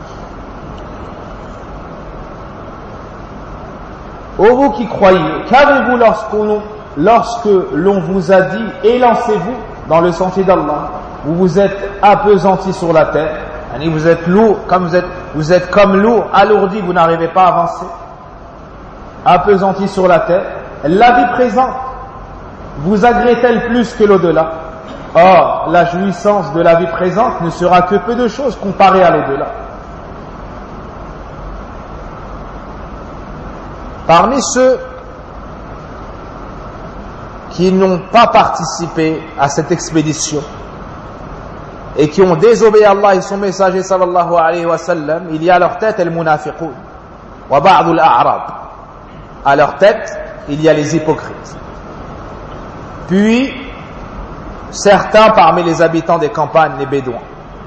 Ô vous qui croyez, qu'avez-vous lorsque l'on vous a dit élancez-vous dans le sentier d'Allah, vous vous êtes appesantis sur la terre, vous êtes lourd, vous êtes comme lourd, alourdi, vous n'arrivez pas à avancer, appesantis sur la terre, la vie présente vous agrée-t-elle plus que l'au-delà? Or, la jouissance de la vie présente ne sera que peu de choses comparée à l'au-delà. Parmi ceux qui n'ont pas participé à cette expédition et qui ont désobéi à Allah et son messager sallallahu alayhi wa sallam, il y a à leur tête al-munafiqun wa ba'd al-a'rab. À leur tête, il y a les hypocrites. Puis, certains parmi les habitants des campagnes, les Bédouins.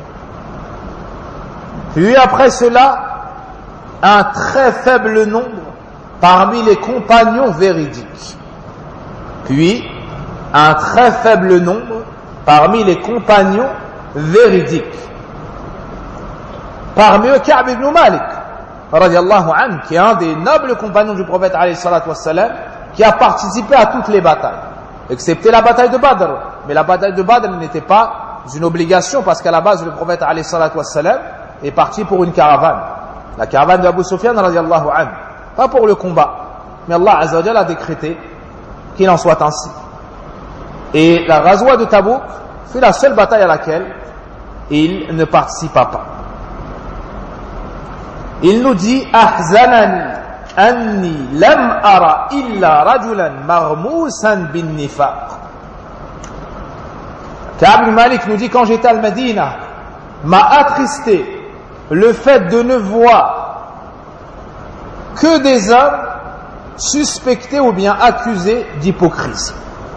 Puis après cela, un très faible nombre parmi les compagnons véridiques. Puis, un très faible nombre parmi les compagnons véridiques. Parmi eux, Ka'b ibn Malik, radiallahu anhu, qui est un des nobles compagnons du prophète, alayhi salatu wassalam, qui a participé à toutes les batailles, excepté la bataille de Badr. Mais la bataille de Badr n'était pas une obligation, parce qu'à la base, le prophète, alayhi salatu wassalam, est parti pour une caravane. La caravane d'Abu Sufyan, radiallahu anhu. Pas pour le combat. Mais Allah azza wa jalla a décrété qu'il en soit ainsi. Et la Ghazwa de Tabouk fut la seule bataille à laquelle il ne participa pas. Il nous dit Ahzanani anni lam ara illa rajulan marmousan bin nifaq. Ka'b ibn Malik nous dit, quand j'étais à Al-Madina, m'a attristé le fait de ne voir que des hommes suspectés ou bien accusés d'hypocrisie.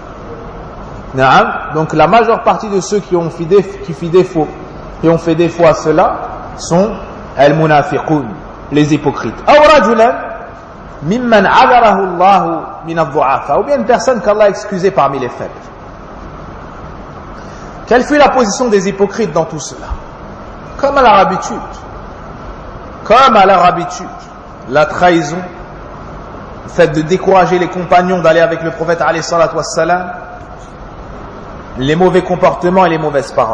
Donc la majeure partie de ceux qui ont fait défaut à cela sont al-munafiqun, les hypocrites. Ou bien une personne qu'Allah a excusée parmi les faibles. Quelle fut la position des hypocrites dans tout cela? Comme à leur habitude, la trahison, le fait de décourager les compagnons d'aller avec le prophète alayhi salatu wassalam, les mauvais comportements et les mauvaises paroles.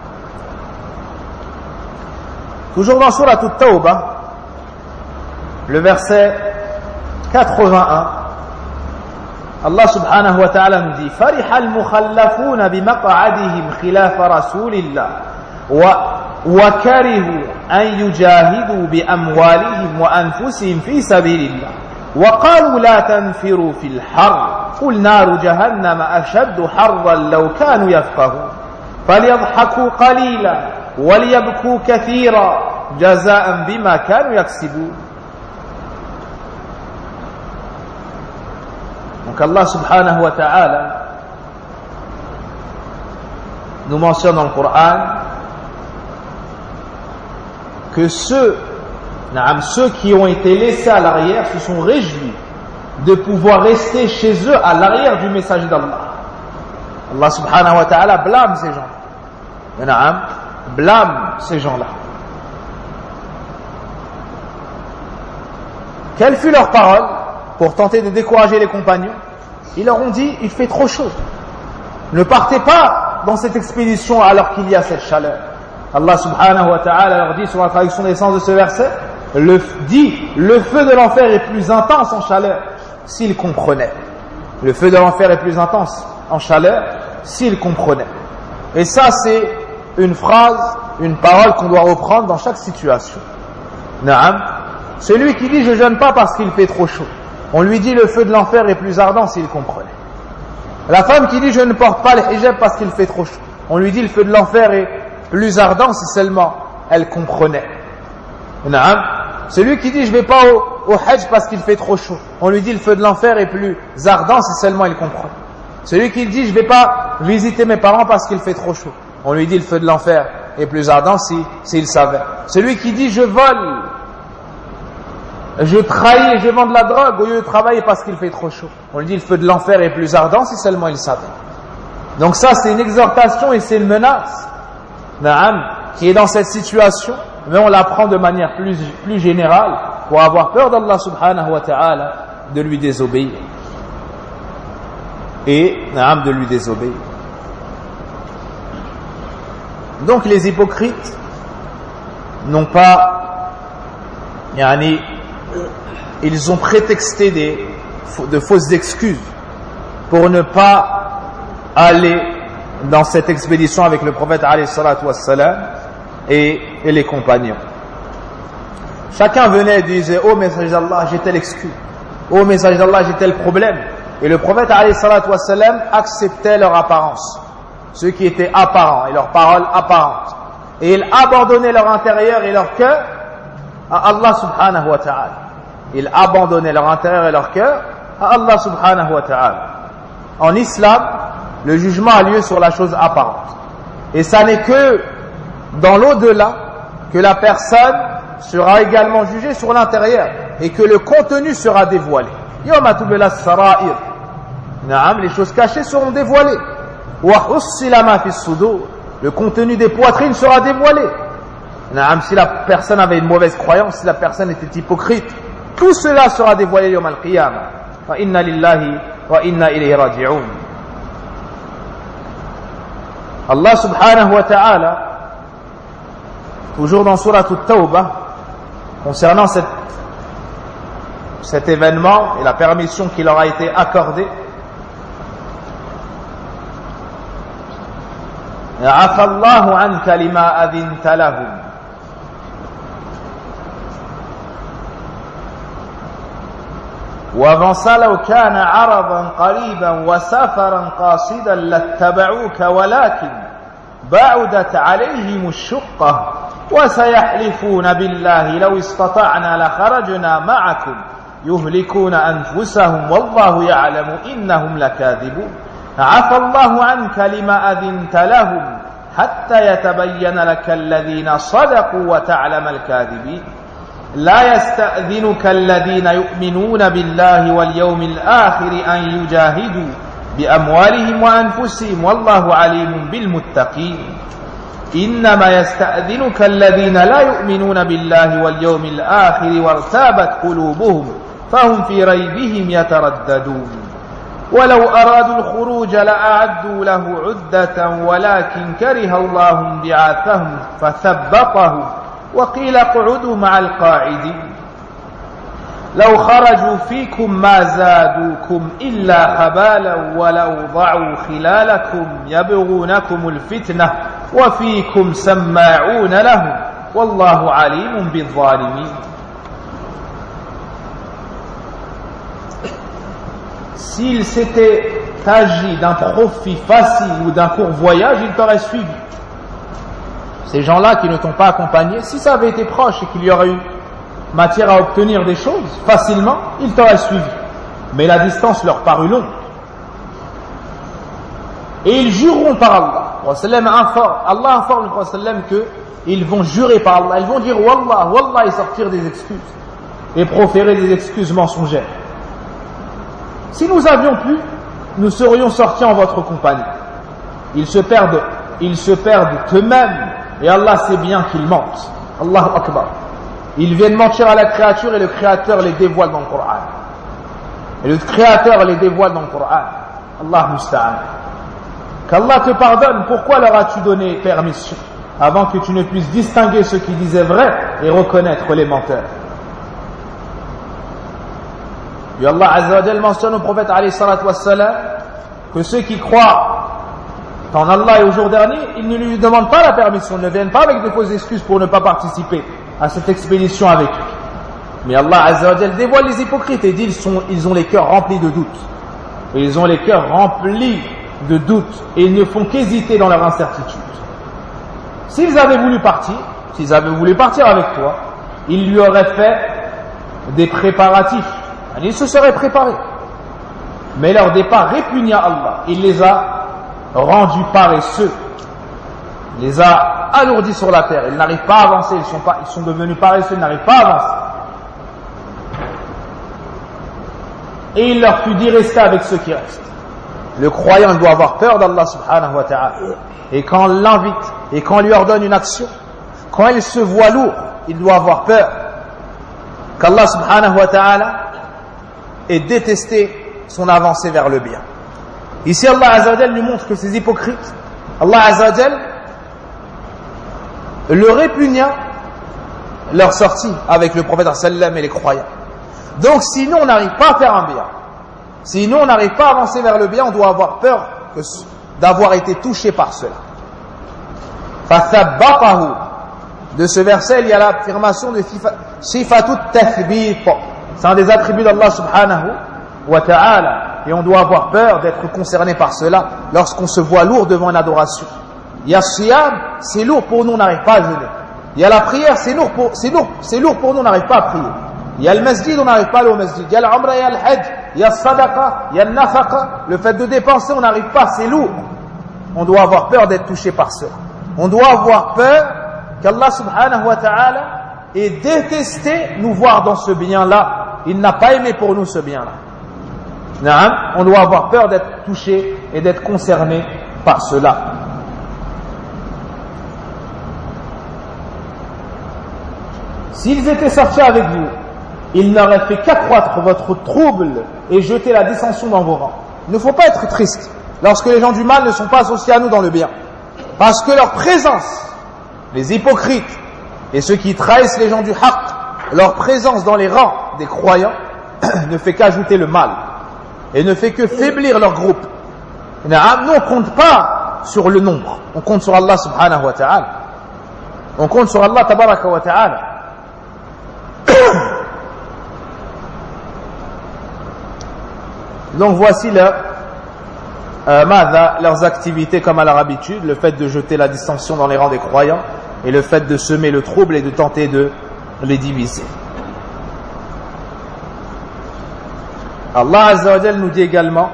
Toujours dans Surat At-Tawbah, le verset 81, Allah subhanahu wa ta'ala nous dit Fariha al-mukhallafuna bimaq'adihim khilafa rasulillah wa karihu an yujahidu bi amwalihim wa anfusihim fi sabilillah wa qalu la tanfiru fil har qul naru jahannam ashaddu harran law kanu yafqahun falyadhaku qalilan waliyabku kathira jazaan bima kanu yaksibun. Donc Allah subhanahu wa ta'ala nous mentionne dans le Coran que ceux qui ont été laissés à l'arrière se sont réjouis de pouvoir rester chez eux à l'arrière du messager d'Allah. Allah subhanahu wa ta'ala blâme ces gens. Blâme ces gens-là. Quelle fut leur parole pour tenter de décourager les compagnons? Ils leur ont dit, il fait trop chaud. Ne partez pas dans cette expédition alors qu'il y a cette chaleur. Allah subhanahu wa ta'ala leur dit, sur la traduction des sens de ce verset, le feu de l'enfer est plus intense en chaleur s'ils comprenaient. Le feu de l'enfer est plus intense en chaleur s'ils comprenaient. Et ça, c'est une phrase, une parole qu'on doit reprendre dans chaque situation. Celui qui dit, je jeûne pas parce qu'il fait trop chaud, on lui dit le feu de l'enfer est plus ardent s'il comprenait. La femme qui dit je ne porte pas le hijab parce qu'il fait trop chaud, on lui dit le feu de l'enfer est plus ardent si seulement elle comprenait. Celui qui dit je ne vais pas au hajj parce qu'il fait trop chaud, on lui dit le feu de l'enfer est plus ardent si seulement il comprend. Celui qui dit je ne vais pas visiter mes parents parce qu'il fait trop chaud, on lui dit le feu de l'enfer est plus ardent s'il savait. Celui qui dit je vole, je trahis et je vends de la drogue au lieu de travailler parce qu'il fait trop chaud, on lui dit le feu de l'enfer est plus ardent si seulement il savait. Donc ça c'est une exhortation et c'est une menace qui est dans cette situation, mais on la prend de manière plus générale pour avoir peur d'Allah subhanahu wa ta'ala de lui désobéir et de lui désobéir. Donc les hypocrites n'ont pas ils ont prétexté de fausses excuses pour ne pas aller dans cette expédition avec le prophète alayhi salatu wassalam et les compagnons. Chacun venait et disait oh messager d'Allah j'ai telle excuse, oh messager d'Allah j'ai tel problème, et le prophète alayhi salatu wassalam acceptait leur apparence, ceux qui étaient apparents et leurs paroles apparentes, et ils abandonnaient leur intérieur et leur cœur à Allah subhanahu wa ta'ala. Ils abandonnaient leur intérieur et leur cœur à Allah subhanahu wa ta'ala. En islam, le jugement a lieu sur la chose apparente. Et ça n'est que dans l'au-delà que la personne sera également jugée sur l'intérieur et que le contenu sera dévoilé. Yawma tubla as-sara'ir. Naam, les choses cachées seront dévoilées. Wa hussila ma fi as-sudur. Le contenu des poitrines sera dévoilé. Naam, si la personne avait une mauvaise croyance, si la personne était hypocrite, tout cela sera dévoilé yawm al-qiyamah. Wa inna lillahi wa inna ilayhi raji'un. Allah subhanahu wa ta'ala, toujours dans Surah At-Tawbah, concernant cet événement et la permission qui leur a été accordée, عفى الله عنك لما أذنت لهم وavant ça لو كان عرضا قريبا وسفرا قاصدا لاتبعوك ولكن بعدت عليهم الشقة وسيحلفون بالله لو استطعنا لخرجنا معكم يهلكون أنفسهم والله يعلم إنهم لكاذبون عفى الله عنك لما أذنت لهم حتى يتبين لك الذين صدقوا وتعلم الكاذبين لا يستأذنك الذين يؤمنون بالله واليوم الآخر أن يجاهدوا بأموالهم وأنفسهم والله عليم بالمتقين إنما يستأذنك الذين لا يؤمنون بالله واليوم الآخر وارتابت قلوبهم فهم في ريبهم يترددون ولو أرادوا الخروج لأعدوا له عدة ولكن كره الله انبعاثهم فثبطهم وقيل اقعدوا مع القاعدين لو خرجوا فيكم ما زادوكم إلا خبالا ولأوضعوا خلالكم يبغونكم الفتنة وفيكم سماعون لهم والله عليم بالظالمين. S'il s'était agi d'un profit facile ou d'un court voyage, ils t'auraient suivi. Ces gens-là qui ne t'ont pas accompagné, si ça avait été proche et qu'il y aurait eu matière à obtenir des choses facilement, ils t'auraient suivi. Mais la distance leur parut longue. Et ils jureront par Allah. Allah informe le Prophète qu'ils vont jurer par Allah. Ils vont dire Wallah, Wallah et sortir des excuses. Et proférer des excuses mensongères. Si nous avions pu, nous serions sortis en votre compagnie. Ils se perdent eux-mêmes et Allah sait bien qu'ils mentent. Allahu Akbar. Ils viennent mentir à la créature et le Créateur les dévoile dans le Coran. Et le Créateur les dévoile dans le Coran. Allah musta'an. Qu'Allah te pardonne, pourquoi leur as-tu donné permission avant que tu ne puisses distinguer ceux qui disaient vrai et reconnaître les menteurs? Et Allah Azza wa Jalla mentionne au prophète alayhi salatu wassalam que ceux qui croient en Allah et au jour dernier, ils ne lui demandent pas la permission, ils ne viennent pas avec de fausses excuses pour ne pas participer à cette expédition avec lui. Mais Allah Azza wa Jalla dévoile les hypocrites et dit ils ont les cœurs remplis de doutes. Et ils ont les cœurs remplis de doutes et ils ne font qu'hésiter dans leur incertitude. S'ils avaient voulu partir avec toi, ils lui auraient fait des préparatifs. Ils se seraient préparés. Mais leur départ répugna Allah. Il les a rendus paresseux. Il les a alourdis sur la terre. Ils n'arrivent pas à avancer. Ils sont devenus paresseux. Ils n'arrivent pas à avancer. Et il leur fut dit restez avec ceux qui restent. Le croyant il doit avoir peur d'Allah subhanahu wa ta'ala. Et quand on l'invite et quand on lui ordonne une action, quand il se voit lourd, il doit avoir peur qu'Allah subhanahu wa ta'ala et détester son avancée vers le bien. Ici Allah Azza wa Jalla lui montre que ces hypocrites, Allah Azza wa Jalla le répugna leur sortie avec le prophète sallam et les croyants. Donc sinon on n'arrive pas à faire un bien, sinon on n'arrive pas à avancer vers le bien, on doit avoir peur d'avoir été touché par cela. Fathabbatahu. De ce verset il y a l'affirmation de sifatut tathbit. C'est un des attributs d'Allah subhanahu wa ta'ala. Et on doit avoir peur d'être concerné par cela lorsqu'on se voit lourd devant une adoration. Il y a siyam, c'est lourd pour nous, on n'arrive pas à jeûner. Il y a la prière, c'est lourd pour nous, on n'arrive pas à prier. Il y a le masjid, on n'arrive pas à aller au masjid. Il y a l'umrah, il y a le hajj, il y a le sadaqa, il y a le nafaqa. Le fait de dépenser, on n'arrive pas, c'est lourd. On doit avoir peur d'être touché par cela. On doit avoir peur qu'Allah subhanahu wa ta'ala ait détesté nous voir dans ce bien-là. Il n'a pas aimé pour nous ce bien-là. On doit avoir peur d'être touché et d'être concerné par cela. S'ils étaient sortis avec vous, ils n'auraient fait qu'accroître votre trouble et jeter la dissension dans vos rangs. Il ne faut pas être triste lorsque les gens du mal ne sont pas associés à nous dans le bien. Parce que leur présence, les hypocrites et ceux qui trahissent les gens du haqq, leur présence dans les rangs des croyants ne fait qu'ajouter le mal et ne fait que faiblir leur groupe. Nous, on ne compte pas sur le nombre, on compte sur Allah subhanahu wa ta'ala. On compte sur Allah tabaraka wa ta'ala. Donc voici leurs activités comme à leur habitude, le fait de jeter la dissension dans les rangs des croyants et le fait de semer le trouble et de tenter de les diviser. Allah Azza wa Jal nous dit également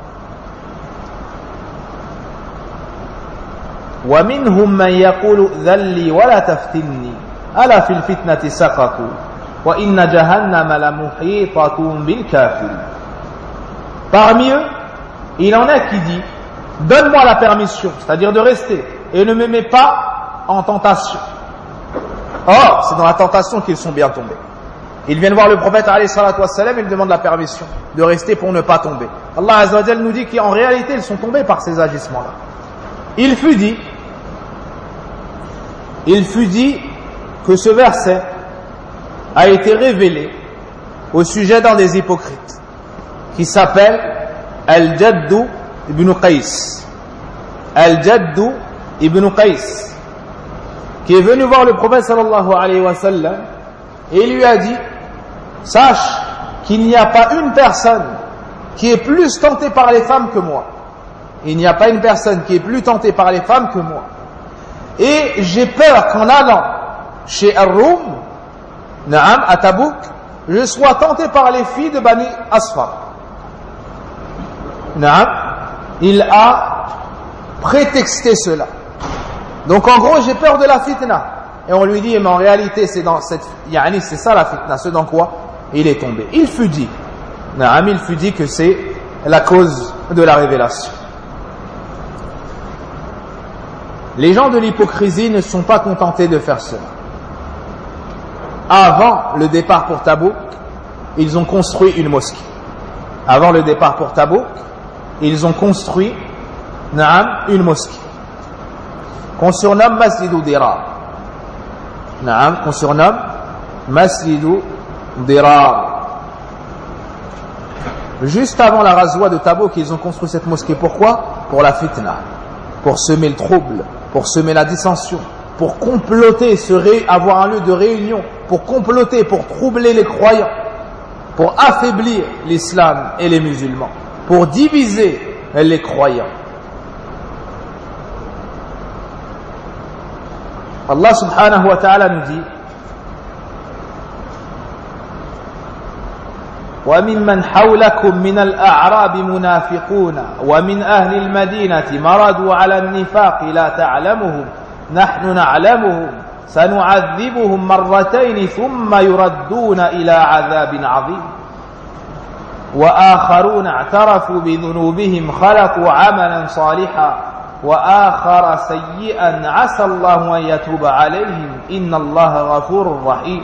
وَمِنْهُمْ مَنْ يَقُولُ ذَلِّي وَلَا تَفْتِنِّي أَلَا فِي الْفِتْنَةِ سَقَطُوا وَإِنَّ جَهَنَّمَ لَمُحِيطَةٌ بِالْكَافِرِينَ. Parmi eux, il en a qui dit donne-moi la permission, c'est-à-dire de rester, et ne me mets pas en tentation. Or, c'est dans la tentation qu'ils sont bien tombés. Ils viennent voir le prophète alayhi salatu wassalam et ils demandent la permission de rester pour ne pas tomber. Allah Azza wa Jal nous dit qu'en réalité ils sont tombés par ces agissements-là. Il fut dit que ce verset a été révélé au sujet d'un des hypocrites qui s'appelle Al-Jaddu ibn Qais. Al-Jaddu ibn Qais, qui est venu voir le prophète sallallahu alayhi wa sallam et il lui a dit sache qu'il n'y a pas une personne qui est plus tentée par les femmes que moi. Il n'y a pas une personne qui est plus tentée par les femmes que moi. Et j'ai peur qu'en allant chez Ar-Rum, à Tabouk, je sois tenté par les filles de Bani Asfar. Il a prétexté cela. Donc en gros, j'ai peur de la fitna. Et on lui dit, mais en réalité, c'est ça la fitna. Ce dans quoi il est tombé. Il fut dit que c'est la cause de la révélation. Les gens de l'hypocrisie ne sont pas contentés de faire cela. Avant le départ pour Tabouk, ils ont construit une mosquée. Avant le départ pour Tabouk, ils ont construit une mosquée qu'on surnomme Masjidou Dirar. Qu'on surnomme Masjidou Dirar. Juste avant la razwa de Tabouk, ils ont construit cette mosquée. Pourquoi? Pour la fitna, pour semer le trouble, pour semer la dissension, pour comploter, avoir un lieu de réunion, pour comploter, pour troubler les croyants, pour affaiblir l'islam et les musulmans, pour diviser les croyants. Allah subhanahu wa ta'ala nous dit وَمِمَّنْ حَوْلَكُمْ مِنَ الْأَعْرَابِ مُنَافِقُونَ وَمِنْ أَهْلِ الْمَدِينَةِ مَرَدُوا عَلَى النِّفَاقِ لَا تَعْلَمُهُمْ نَحْنُ نَعْلَمُهُمْ سَنُعَذِّبُهُمْ مرتين ثم يردون إلى عذاب عظيم وآخرون اعترفوا بذنوبهم خلقوا عملا صالحا وآخر سيئا عسى الله أن يتوب عليهم إن الله غفور رحيم.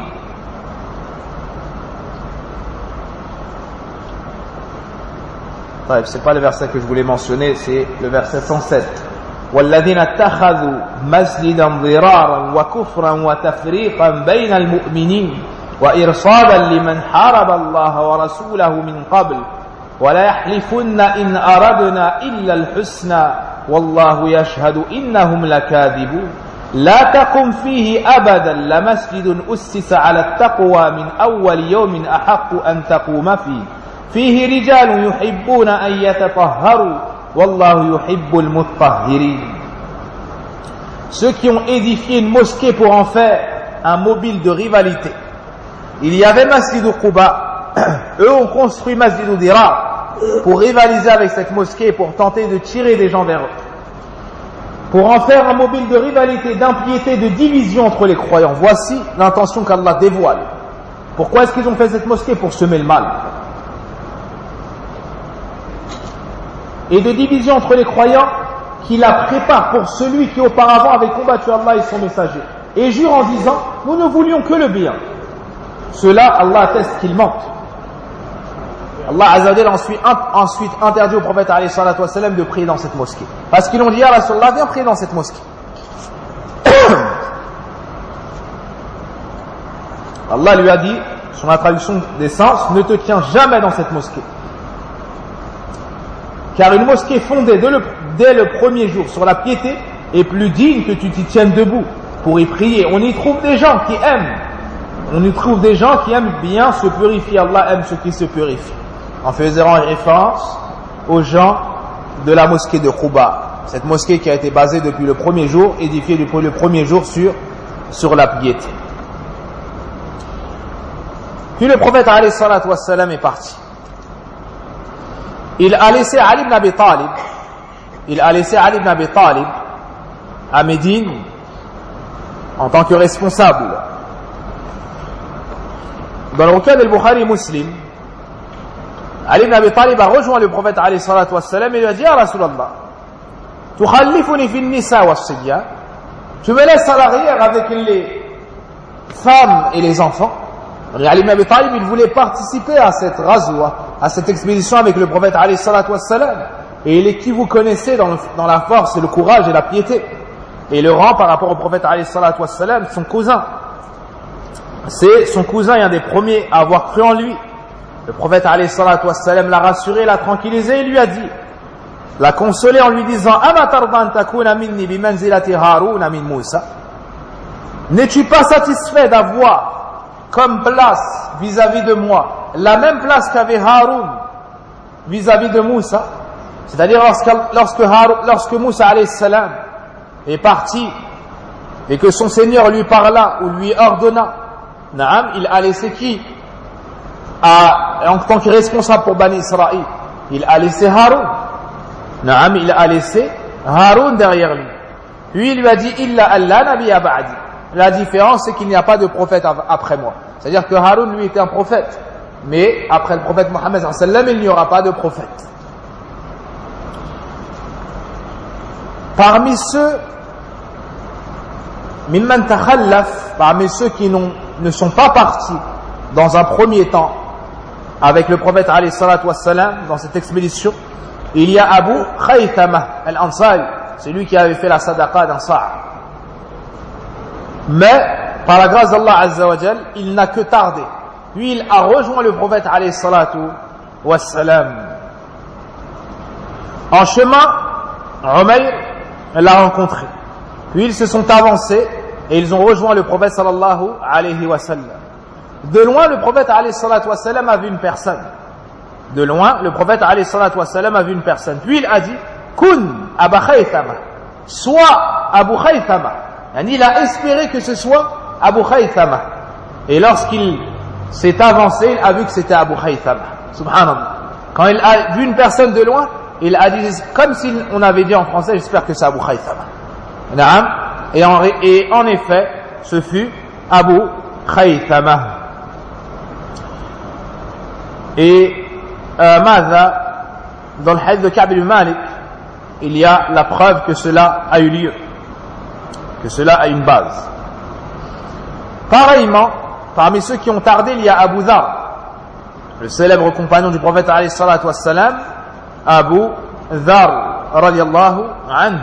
C'est pas le verset que je voulais mentionner, c'est le verset 107. والذين اتخذوا مسجدا ضرارا وكفرا وتفريقا بين المؤمنين وإرصادا لمن حارب الله ورسوله من قبل ولا يحلفن إن أردنا إلا الحسنى والله يشهد إنهم لكاذبون لا تقم فيه أبدا لمسجد أسس على التقوى من أول يوم أحق أن تقوم فيه رجال يحبون أن يتطهروا والله يحب المطهرين. Ceux qui ont édifié une mosquée pour en faire un mobile de rivalité il y avait Masjid Quba, eux ont construit Masjid Dirar pour rivaliser avec cette mosquée, pour tenter de tirer des gens vers eux, pour en faire un mobile de rivalité, d'impiété, de division entre les croyants. Voici l'intention qu'Allah dévoile. Pourquoi est-ce qu'ils ont fait cette mosquée? Pour semer le mal. Et de division entre les croyants qui la préparent pour celui qui auparavant avait combattu Allah et son messager. Et jure en disant, nous ne voulions que le bien. Cela, Allah atteste qu'il mentent. Allah Azza wa Jalla ensuite interdit au prophète alayhi salatu wassalam de prier dans cette mosquée. Parce qu'ils ont dit, ya Rasulallah, viens prier dans cette mosquée. Allah lui a dit, sur la traduction des sens, ne te tiens jamais dans cette mosquée. Car une mosquée fondée dès le premier jour sur la piété est plus digne que tu t'y tiennes debout pour y prier. On y trouve des gens qui aiment. On y trouve des gens qui aiment bien se purifier. Allah aime ceux qui se purifient. En faisant référence aux gens de la mosquée de Quba. Cette mosquée qui a été basée depuis le premier jour, édifiée depuis le premier jour sur la piété. Puis le prophète alayhi salatu wassalam est parti. Il a laissé Ali ibn Abi Talib à Médine en tant que responsable. Dans le recueil de Bukhari Muslim, Ali ibn Abi Talib a rejoint le prophète alayhi salatu wassalam et lui a dit, ya Rasulallah, tukhallifuni fi nisa wa as-sibyan, tu me laisses à l'arrière avec les femmes et les enfants. Ali ibn Abi Talib, il voulait participer à cette razwa, à cette expédition avec le prophète alayhi salatu wassalam. Et il est qui vous connaissez dans la force et le courage et la piété. Et le rang par rapport au prophète alayhi salatu wassalam, son cousin. C'est son cousin et un des premiers à avoir cru en lui. Le prophète alayhi salatu wassalam l'a rassuré, l'a tranquillisé et lui a dit, l'a consolé en lui disant, ama tardan takuna minni bimanzilati Haruna min Musa. N'es-tu pas satisfait d'avoir comme place vis-à-vis de moi la même place qu'avait Haroun vis-à-vis de Moussa? C'est-à-dire lorsque Moussa alayhi salam est parti et que son Seigneur lui parla ou lui ordonna, Naam, il a laissé qui en tant que responsable pour Bani Israël? Il a laissé Haroun. Naam, il a laissé Haroun derrière lui. Puis il lui a dit, illa Allah nabiyya ba'di. La différence, c'est qu'il n'y a pas de prophète après moi. C'est-à-dire que Haroun, lui, était un prophète. Mais après le prophète Mohammed sallallahu alayhi wa sallam, il n'y aura pas de prophète. Parmi ceux, mimman takhallaf, parmi ceux qui ne sont pas partis dans un premier temps avec le prophète alayhi salatu wassalam dans cette expédition, il y a Abu Khaythama al-Ansari, c'est lui qui avait fait la sadaqa d'Ansar. Mais par la grâce d'Allah Azza wa Jal, il n'a que tardé. Puis il a rejoint le prophète alayhi salatu wassalam. En chemin, Umayr l'a rencontré. Puis ils se sont avancés et ils ont rejoint le prophète sallallahu alayhi wa sallam. De loin, le prophète alayhi salatu wa sallam a vu une personne. De loin, le prophète alayhi salatu wa sallam a vu une personne. Puis il a dit, Kun Aba Khaythama, soit Abu Khaythama. Il a espéré que ce soit Abu Khaythama. Et lorsqu'il s'est avancé, il a vu que c'était Abu Khaythama. Subhanallah. Quand il a vu une personne de loin, il a dit, comme si on avait dit en français, j'espère que c'est Abu Khaythama. Naam. Et en effet, ce fut Abu Khaythama. Et Maza, dans le hadith de Ka'b ibn Malik, il y a la preuve que cela a eu lieu, que cela a une base. Pareillement, parmi ceux qui ont tardé, il y a Abu Dhar, le célèbre compagnon du prophète alayhi salatu wassalam, Abu Dhar radiyallahu anhu.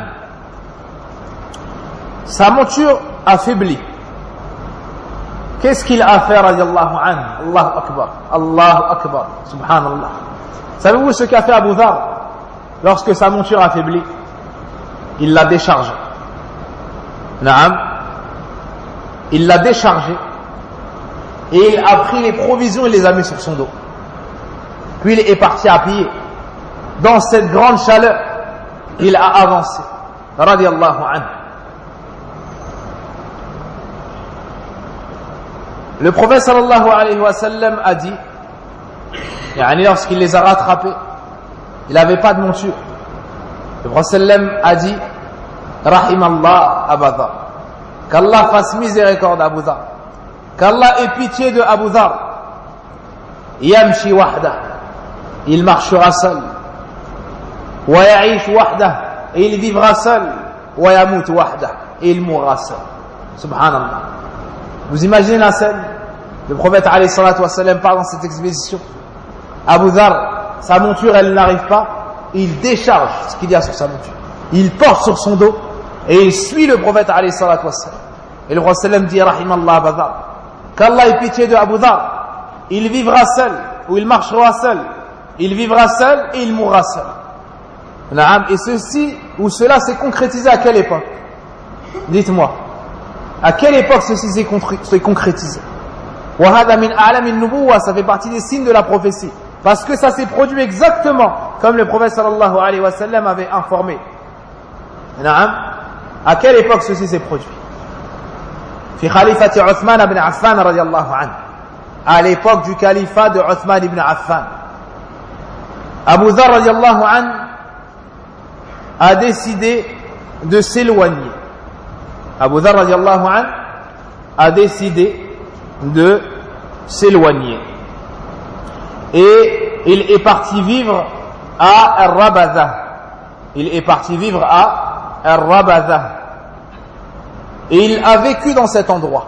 Sa monture a faibli. Qu'est-ce qu'il a fait radiyallahu anhu? Allahu Akbar, Allahu Akbar, subhanallah. Savez-vous ce qu'a fait Abu Dhar lorsque sa monture a faibli? Il l'a déchargée. Naam. Il l'a déchargée et il a pris les provisions et les a mis sur son dos. Puis il est parti à pied. Dans cette grande chaleur, il a avancé. Radiyallahu anhu. Le prophète sallallahu alayhi wa sallam a dit, lorsqu'il les a rattrapés, il n'avait pas de monture. Le prophète sallam a dit, Rahimallah Abu Dhar, qu'Allah fasse miséricorde à Abu Dhar, qu'Allah ait pitié de Abu Dhar. Yamshi wahda, il marchera seul. Wa ya'ish wahda, et il vivra seul. Wa yamut wahda, et il mourra seul. Subhanallah. Vous imaginez la scène? Le prophète alayhi salatu wa sallam part dans cette expédition. Abu Dhar, sa monture, elle n'arrive pas. Il décharge ce qu'il y a sur sa monture. Il porte sur son dos et il suit le prophète alayhi salatu wa sallam. Et le prophète sallam dit, Rahimallah Abu Dhar, qu'Allah ait pitié de Abu Dhar. Il vivra seul, ou il marchera seul. Il vivra seul et il mourra seul. Et ceci ou cela s'est concrétisé à quelle époque? Dites-moi. À quelle époque ceci s'est concrétisé? Ça fait partie des signes de la prophétie. Parce que ça s'est produit exactement comme le prophète sallallahu alayhi wa sallam avait informé. À quelle époque ceci s'est produit? Fi khalifati Uthman ibn Affan radiyallahu anhu. À l'époque du califat de Uthman ibn Affan. Abu Dhar radiyallahu anhu a décidé de s'éloigner. Abu Dhar radiyallahu anhu a décidé de s'éloigner. Et il est parti vivre à Ar-Rabadha. Il est parti vivre à Ar-Rabadha. Et il a vécu dans cet endroit.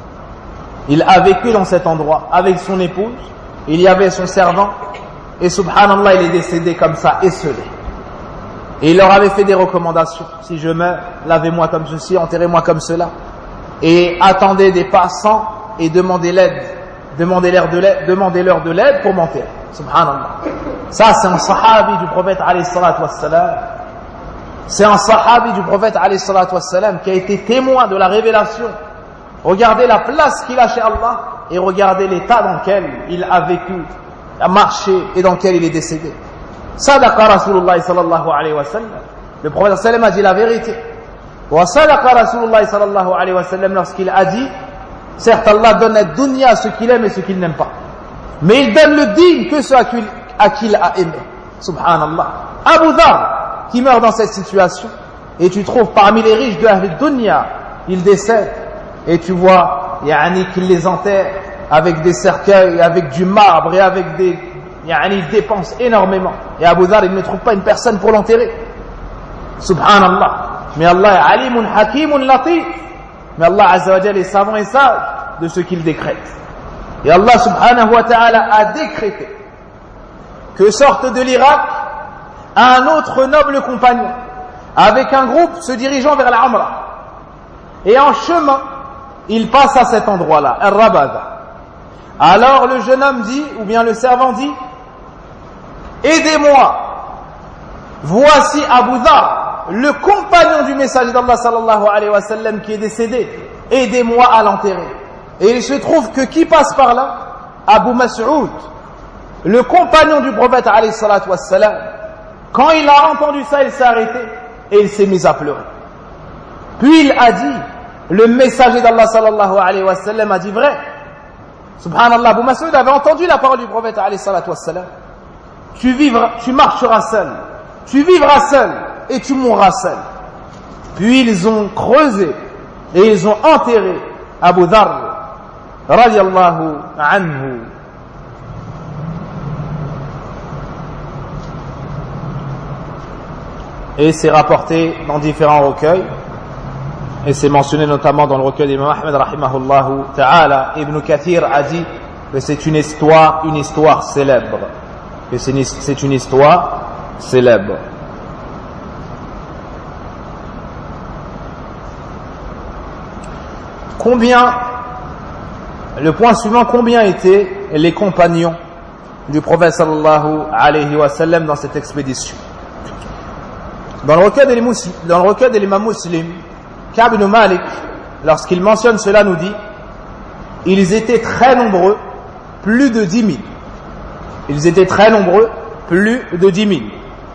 Il a vécu dans cet endroit avec son épouse. Il y avait son servant. Et subhanallah, il est décédé comme ça, esselé. Et il leur avait fait des recommandations. Si je meurs, lavez-moi comme ceci, enterrez-moi comme cela. Et attendez des passants et demandez l'aide. Demandez-leur de l'aide pour m'enterrer. Subhanallah. Ça, c'est un sahabi du prophète alayhi salatu wassalam. C'est un sahabi du prophète alayhi salatu wassalam qui a été témoin de la révélation. Regardez la place qu'il a chez Allah et regardez l'état dans lequel il a vécu, a marché et dans lequel il est décédé. Sadaqa Rasulullah sallallahu alayhi wa sallam. Le prophète sallam a dit la vérité. Wa sadaqa Rasulullah sallallahu alayhi wa sallam lorsqu'il a dit, certes Allah donne la dunya à ceux qu'il aime et ceux qu'il n'aime pas. Mais il donne le digne que ceux à qui il a aimé. Subhanallah. Abu Dhar, qui meurt dans cette situation, et tu trouves parmi les riches de la dunya, il décède, et tu vois, qu'il les enterre avec des cercueils, avec du marbre, et avec des, il dépense énormément. Et Abu Dhar, il ne trouve pas une personne pour l'enterrer. Subhanallah. Mais Allah est alimun hakimun latif. Mais Allah Azza wa Jalla est savant et sage de ce qu'il décrète. Et Allah subhanahu wa ta'ala a décrété que sorte de l'Irak un autre noble compagnon avec un groupe se dirigeant vers la Umrah. Et en chemin, il passe à cet endroit-là, Ar-Rabadha. Alors le jeune homme dit, ou bien le servant dit, aidez-moi, voici Abu Dhar, le compagnon du messager d'Allah sallallahu alayhi wa sallam qui est décédé, aidez-moi à l'enterrer. Et il se trouve que qui passe par là? Abu Mas'ud, le compagnon du prophète alayhi salatu wassalam. Quand il a entendu ça, il s'est arrêté et il s'est mis à pleurer. Puis il a dit, le messager d'Allah sallallahu alayhi wa sallam a dit vrai. Subhanallah, Abu Mas'ud avait entendu la parole du prophète alayhi salatu wassalam. Tu marcheras seul, tu vivras seul et tu mourras seul. Puis ils ont creusé et ils ont enterré Abu Dhar radiyallahu anhu. Et c'est rapporté dans différents recueils. Et c'est mentionné notamment dans le recueil d'Imam Ahmed rahimahullahu ta'ala. Ibn Kathir a dit que c'est une histoire célèbre. Que c'est une histoire célèbre. Le point suivant, combien étaient les compagnons du prophète sallallahu alayhi wa sallam dans cette expédition? Dans le recueil de l'imam Muslim, Ka'b ibn Malik, lorsqu'il mentionne cela, nous dit, ils étaient très nombreux, plus de 10 000. Ils étaient très nombreux, plus de 10 000.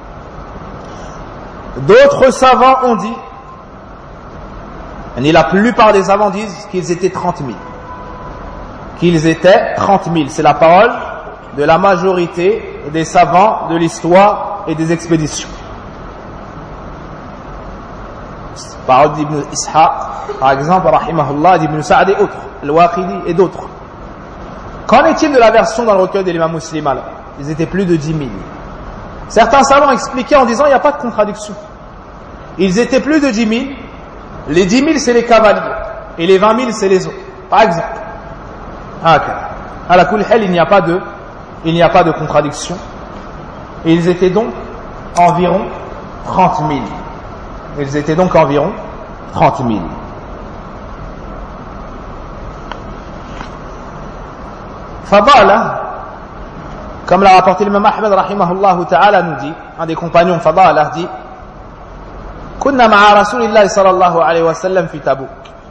D'autres savants ont dit, et la plupart des savants disent qu'ils étaient 30 000. qu'ils étaient 30 000. C'est la parole de la majorité des savants de l'histoire et des expéditions. Parole d'Ibn Ishaq, par exemple, rahimahullah, d'Ibn Sa'd et autres, Al-Waqidi et d'autres. Qu'en est-il de la version dans le recueil de l'imam Muslim alors? Ils étaient plus de 10 000. Certains savants expliquaient en disant il n'y a pas de contradiction. Ils étaient plus de 10 000. Les 10 000 c'est les cavaliers et les 20 000 c'est les autres. Par exemple. À la kulli hal, il n'y a pas de contradiction. Et ils étaient donc environ 30 000. Ils étaient donc environ 30 000. Fadala, comme l'a rapporté l'imam Ahmed rahimahullah ta'ala, nous dit, un des compagnons Fadala dit, كنا مع رسول الله صلى الله عليه وسلم في تبوك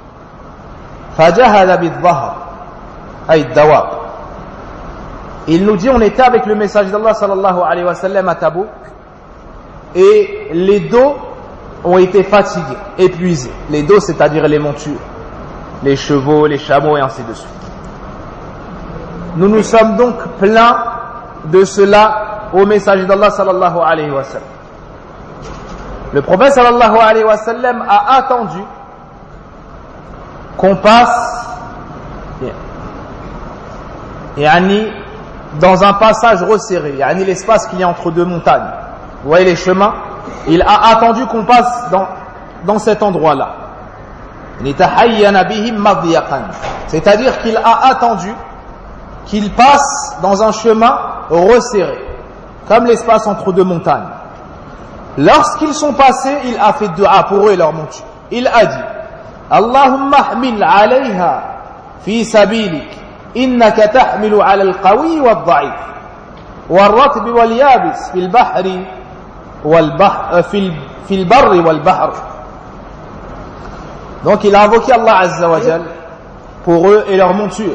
فجهل بالظهر أي الدواب. Il nous dit on était avec le messager d'Allah sallallahu alayhi wa sallam à Tabouk et les dos ont été fatigués, épuisés. Les dos, c'est-à-dire les montures, les chevaux, les chameaux et ainsi de suite. Nous nous sommes donc plaints de cela au messager d'Allah sallallahu alayhi wa sallam. Le prophète sallallahu alayhi wa sallam a attendu qu'on passe dans un passage resserré, l'espace qu'il y a entre deux montagnes. Vous voyez les chemins? Il a attendu qu'on passe dans cet endroit-là. C'est-à-dire qu'il a attendu qu'il passe dans un chemin resserré, comme l'espace entre deux montagnes. Lorsqu'ils sont passés, il a fait dua pour eux et leur monture. Il a dit Allahumma ahmil alayha fi sabilik innaka tahmilu ala al-qawi wal-dha'if wal-ratb wal-yabis fil bahri fil barri wal-bahr. Donc il a invoqué Allah Azza wa Jal pour eux et leur monture.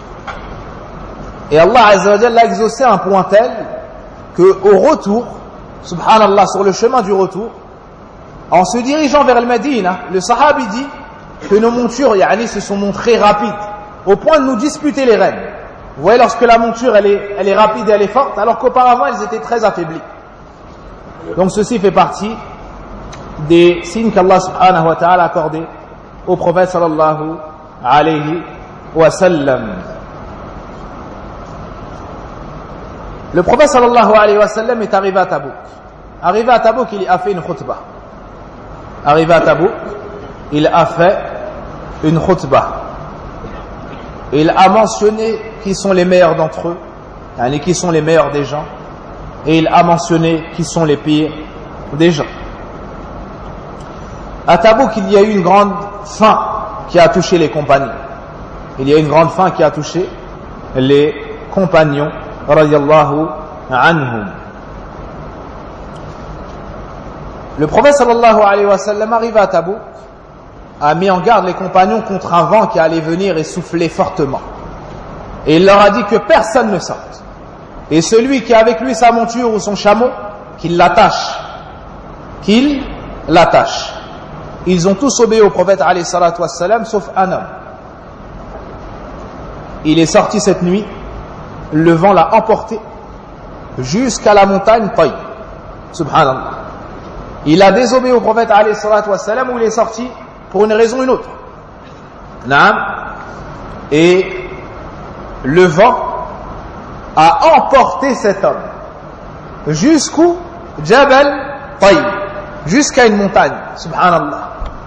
Et Allah Azza wa Jal l'a exaucé à un point tel que au retour, subhanallah, sur le chemin du retour, en se dirigeant vers le Médina, le sahabi dit que nos montures se sont montrées rapides au point de nous disputer les rênes. Vous voyez, lorsque la monture elle est rapide et elle est forte, alors qu'auparavant elles étaient très affaiblies. Donc ceci fait partie des signes qu'Allah subhanahu wa ta'ala a accordés au prophète sallallahu alayhi wa sallam. Le prophète sallallahu alayhi wa sallam est arrivé à Tabouk. Arrivé à Tabouk, il a fait une khutbah. Arrivé à Tabouk, il a fait une khutbah. Il a mentionné qui sont les meilleurs d'entre eux, qui sont les meilleurs des gens, et il a mentionné qui sont les pires des gens. À Tabouk, il y a eu une grande faim qui a touché les compagnons. Il y a une grande faim qui a touché les compagnons radiyallahu anhum. Le prophète sallallahu alayhi wa sallam arrivé à Tabouk a mis en garde les compagnons contre un vent qui allait venir et souffler fortement. Et il leur a dit que personne ne sorte. Et celui qui a avec lui sa monture ou son chameau, qu'il l'attache. Qu'il l'attache. Ils ont tous obéi au prophète alayhi salatu wassalam, sauf un homme. Il est sorti cette nuit, le vent l'a emporté jusqu'à la montagne Taï. Subhanallah. Il a désobéi au prophète alayhi salatu wassalam, où il est sorti pour une raison ou une autre. Naam. Et le vent a emporté cet homme jusqu'où? Jabal Taï, jusqu'à une montagne. Subhanallah.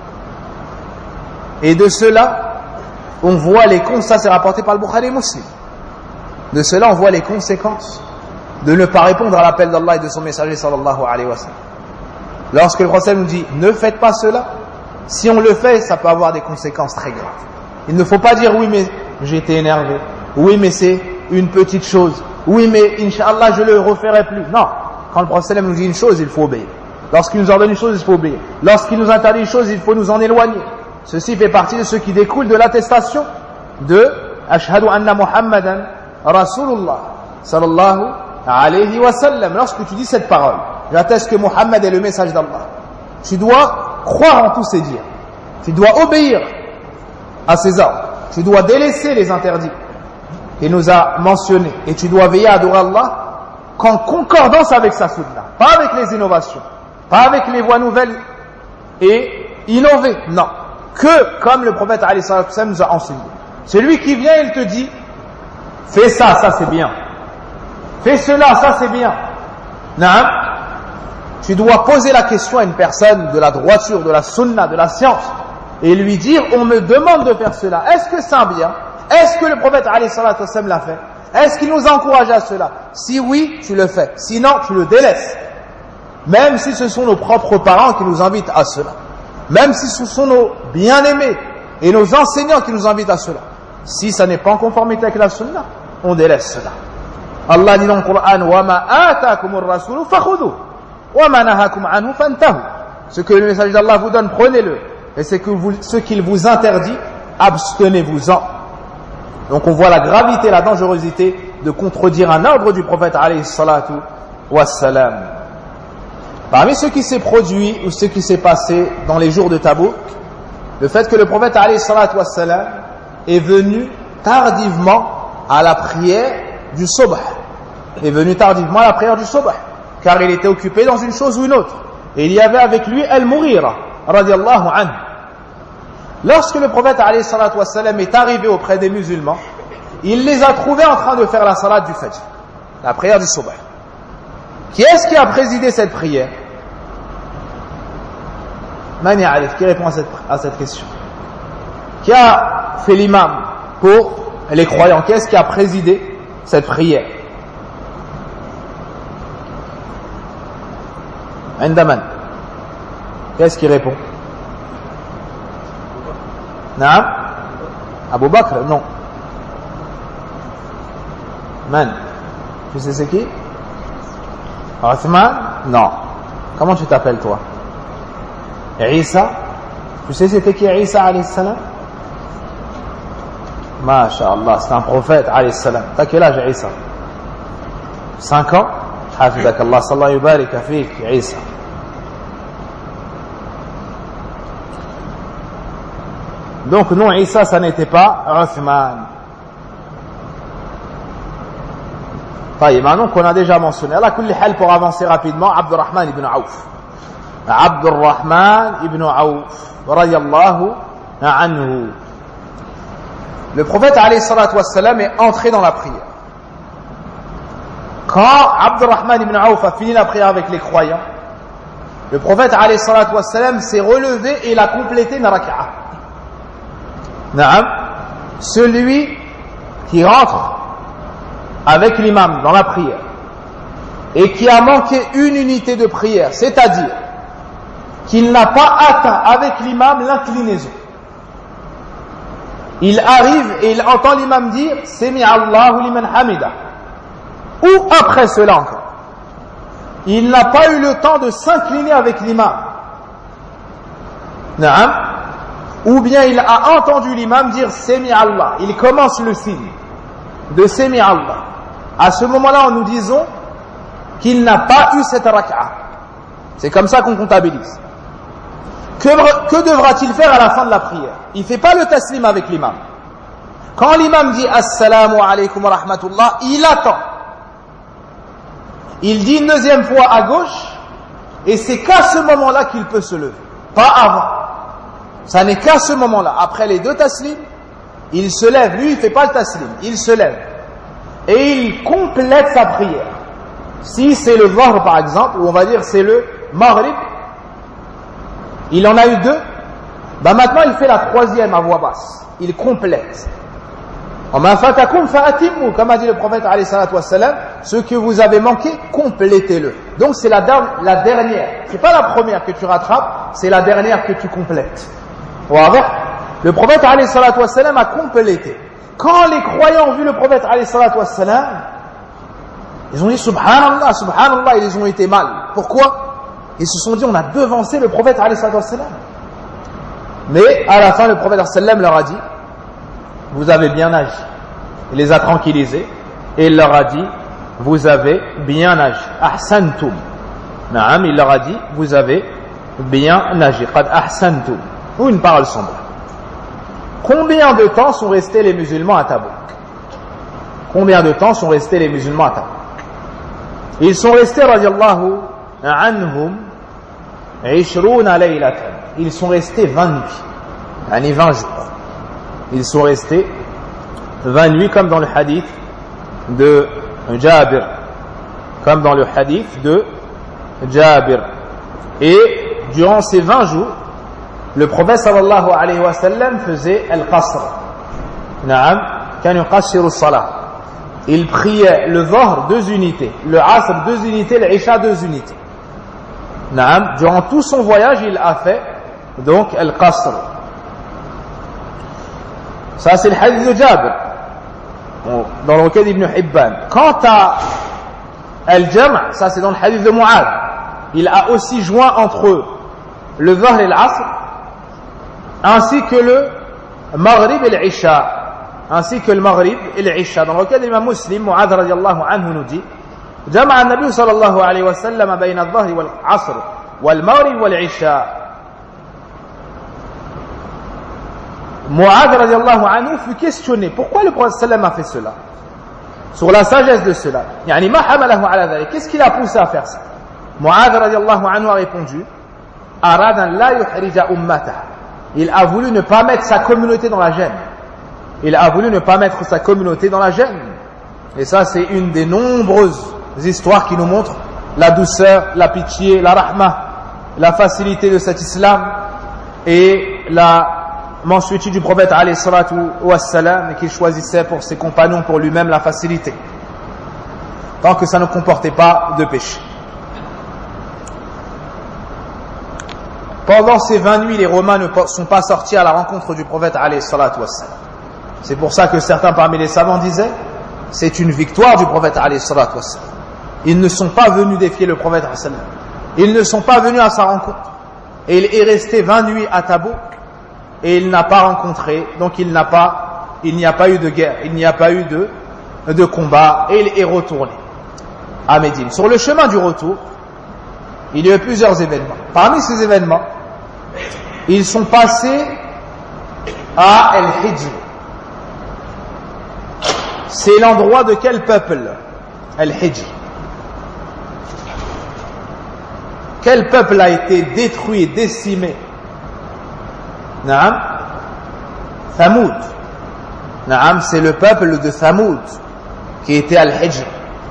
Et de cela, on voit les conséquences, ça c'est rapporté par le Bukhari Muslim. De cela, on voit les conséquences de ne pas répondre à l'appel d'Allah et de son messager sallallahu alayhi wa sallam. Lorsque le prophète nous dit ne faites pas cela, si on le fait, ça peut avoir des conséquences très graves. Il ne faut pas dire oui mais j'ai été énervé, oui mais c'est une petite chose, oui mais Inch'Allah je le referai plus. Non, quand le prophète nous dit une chose, il faut obéir. Lorsqu'il nous ordonne une chose, il faut obéir. Lorsqu'il nous interdit une chose, il faut nous en éloigner. Ceci fait partie de ce qui découle de l'attestation de Ashhadu anna Muhammadan Rasulullah sallallahu alayhi wa sallam. Lorsque tu dis cette parole, j'atteste que Muhammad est le message d'Allah. Tu dois croire en tous ses dires. Tu dois obéir à ses ordres. Tu dois délaisser les interdits. qu'il nous a mentionné, et tu dois veiller à adorer Allah qu'en concordance avec sa sunna, pas avec les innovations, pas avec les voies nouvelles et innover, non, que comme le prophète alayhi salatu wassalam nous a enseigné. Celui qui vient, il te dit fais ça, ça c'est bien, fais cela, ça c'est bien. Non, tu dois poser la question à une personne de la droiture, de la sunna, de la science, et lui dire on me demande de faire cela, est-ce que c'est un bien? Est-ce que le prophète alayhi salatu wassalam l'a fait? Est-ce qu'il nous a encouragé à cela? Si oui, tu le fais, sinon tu le délaisses, même si ce sont nos propres parents qui nous invitent à cela, même si ce sont nos bien-aimés et nos enseignants qui nous invitent à cela. Si ça n'est pas en conformité avec la sunna, on délaisse cela. Allah dit dans le Coran وَمَا آتَاكُمُ الرَّسُولُ فَخُذُوهُ وَمَا نَهَاكُمْ عَنْهُ فَانْتَهُوا. Ce que le messager d'Allah vous donne, prenez-le, et ce qu'il vous interdit, abstenez-vous-en. Donc on voit la gravité, la dangerosité de contredire un ordre du prophète alayhi salatu wassalam. Parmi ce qui s'est produit ou ce qui s'est passé dans les jours de Tabouk, le fait que le prophète alayhi salatu wassalam est venu tardivement à la prière du subh, est venu tardivement à la prière du subh, car il était occupé dans une chose ou une autre, et il y avait avec lui Al-Mughira radiyallahu anhu. Lorsque le prophète alayhi salatu wassalam est arrivé auprès des musulmans, il les a trouvés en train de faire la salat du Fajr, la prière du subh. Qui est-ce qui a présidé cette prière? Mani Alif, qui répond à cette question? Qui a fait l'imam pour les croyants? Qui est-ce qui a présidé cette prière? Indaman. Qui est-ce qui répond? Naam? Abu Bakr? Non. Man? Tu sais c'est qui? Uthman? Non. Comment tu t'appelles toi? Isa? Tu sais c'était qui Isa alayhi salam? Masha'Allah, c'est un prophète alayhi salam. T'as quel âge Isa? 5 ans? Hafidaka Allah, sallallahu yubarika fik Isa. Donc non, Isa ça n'était pas Uthman. Maintenant qu'on a déjà mentionné, ala kulli hal, pour avancer rapidement, Abdurrahman ibn Auf. Abdurrahman ibn Auf, radiyallahu anhu. Le prophète alayhi salatu wassalam est entré dans la prière. Quand Abdurrahman ibn Auf a fini la prière avec les croyants, le prophète alayhi salatu wassalam s'est relevé et il a complété une raka'a. Naam, celui qui rentre avec l'imam dans la prière et qui a manqué une unité de prière, c'est-à-dire qu'il n'a pas atteint avec l'imam l'inclinaison, il arrive et il entend l'imam dire Sami Allahu liman hamida, ou après cela encore il n'a pas eu le temps de s'incliner avec l'imam, Naam, ou bien il a entendu l'imam dire Sami Allah, il commence le signe de Sami Allah. À ce moment-là, nous disons qu'il n'a pas eu cette raka'a. C'est comme ça qu'on comptabilise. Que devra-t-il faire à la fin de la prière? Il ne fait pas le taslim avec l'imam. Quand l'imam dit Assalamu alaykum wa rahmatullah, il attend. Il dit une deuxième fois à gauche, et c'est qu'à ce moment-là qu'il peut se lever. Pas avant. Ça n'est qu'à ce moment-là. Après les 2 taslims, il se lève. Lui, il ne fait pas le taslim. Il se lève. Et il complète sa prière. Si c'est le Dhahr par exemple, ou on va dire c'est le Maghrib, il en a eu 2, maintenant il fait la 3e à voix basse. Il complète. Comme a dit le prophète alayhi salatu wassalam, ce que vous avez manqué, complétez-le. Donc c'est la dernière. C'est pas la première que tu rattrapes, c'est la dernière que tu complètes. Le prophète alayhi salatu wassalam a complété. Quand les croyants ont vu le prophète alayhi salatu wassalam, ils ont dit subhanallah, subhanallah, ils ont été mal. Pourquoi? Ils se sont dit on a devancé le prophète alayhi salatu wassalam. Mais à la fin le prophète alayhi sallam leur a dit vous avez bien agi. Il les a tranquillisés et il leur a dit vous avez bien agi. Ahsantum. Naam, il leur a dit vous avez bien agi. Qad ahsantum. Ou une parole sombre. Combien de temps sont restés les musulmans à Tabouk? Combien de temps sont restés les musulmans à Tabuk? Ils sont restés, radiallahu anhum, 20 laylatan. Ils sont restés 20 nuits, 20 jours. Ils sont restés 20 nuits, comme dans le hadith de Jabir. Comme dans le hadith de Jabir. Et durant ces 20 jours, le prophète sallallahu alayhi wa sallam faisait al-qasr. Na'am, kan yuqassiru as-salah. Il priait le Dhuhr 2 unités, le Asr 2 unités, le Isha 2 unités. Na'am, durant tout son voyage, il a fait donc al-qasr. Ça c'est le hadith de Jabir dans le recueil d'Ibn Hibban. Quant à al-Jam', ça c'est dans le hadith de Mu'adh. Il a aussi joint entre eux le Dhuhr et l'Asr, ainsi que le Maghrib et l'Isha. Ainsi que le Maghrib et l'Isha. Dans le recueil d'Imam Muslim, Mu'adh radiallahu anhu nous dit: جمع النبي صلى الله عليه وسلم بين الظهر والعصر والمغرب والعشاء. Mu'adh radiallahu anhu fut questionné pourquoi le prophète sallam a fait cela, sur la sagesse de cela. يعني ما حمله على ذلك, qu'est-ce qui l'a poussé à faire ça? Mu'adh radiallahu anhu a répondu: أراد أن لا يحرج أمته. Il a voulu ne pas mettre sa communauté dans la gêne. Il a voulu ne pas mettre sa communauté dans la gêne. Et ça, c'est une des nombreuses histoires qui nous montrent la douceur, la pitié, la rahma, la facilité de cet islam et la mansuétude du prophète alayhi salatu wassalam, et qu'il choisissait pour ses compagnons, pour lui-même, la facilité, tant que ça ne comportait pas de péché. Pendant ces 20 nuits, les Romains ne sont pas sortis à la rencontre du prophète alayhi salatu wassalam. C'est pour ça que certains parmi les savants disaient: c'est une victoire du prophète alayhi salatu wassalam. Ils ne sont pas venus défier le prophète alayhi sallam. Ils ne sont pas venus à sa rencontre. Et il est resté 20 nuits à Tabouk et il n'a pas rencontré, donc il n'y a pas eu de guerre, il n'y a pas eu de combat, et il est retourné à Médine. Sur le chemin du retour, il y a eu plusieurs événements. Parmi ces événements, ils sont passés à El-Hijr. C'est l'endroit de quel peuple? El-Hijr. Quel peuple a été détruit et décimé? Naam, Thamoud. Naam, c'est le peuple de Thamoud qui était à Al-Hijr.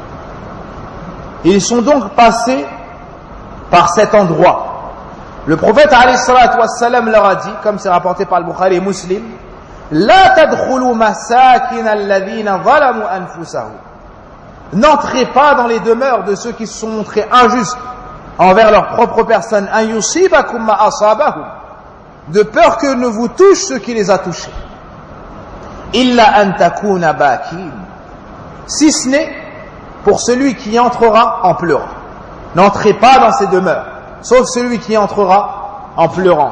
Ils sont donc passés par cet endroit. Le prophète alayhi salatu wassalam leur a dit, comme c'est rapporté par le Bukhari et Muslim: La tadkhulu masakin alladhina zalamu anfusahum. N'entrez pas dans les demeures de ceux qui se sont montrés injustes envers leur propre personne, an yusibakum ma asabahum, de peur que ne vous touche ce qui les a touchés. Illa an takuna bakin, si ce n'est pour celui qui entrera en pleurant. N'entrez pas dans ces demeures, sauf celui qui entrera en pleurant,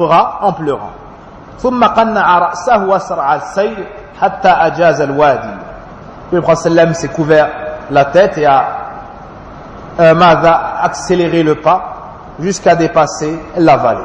ثم قنع رأسه وسرع السير حتى أجاز الوادي. Le prophète sallam s'est couvert la tête et a accéléré le pas jusqu'à dépasser la vallée.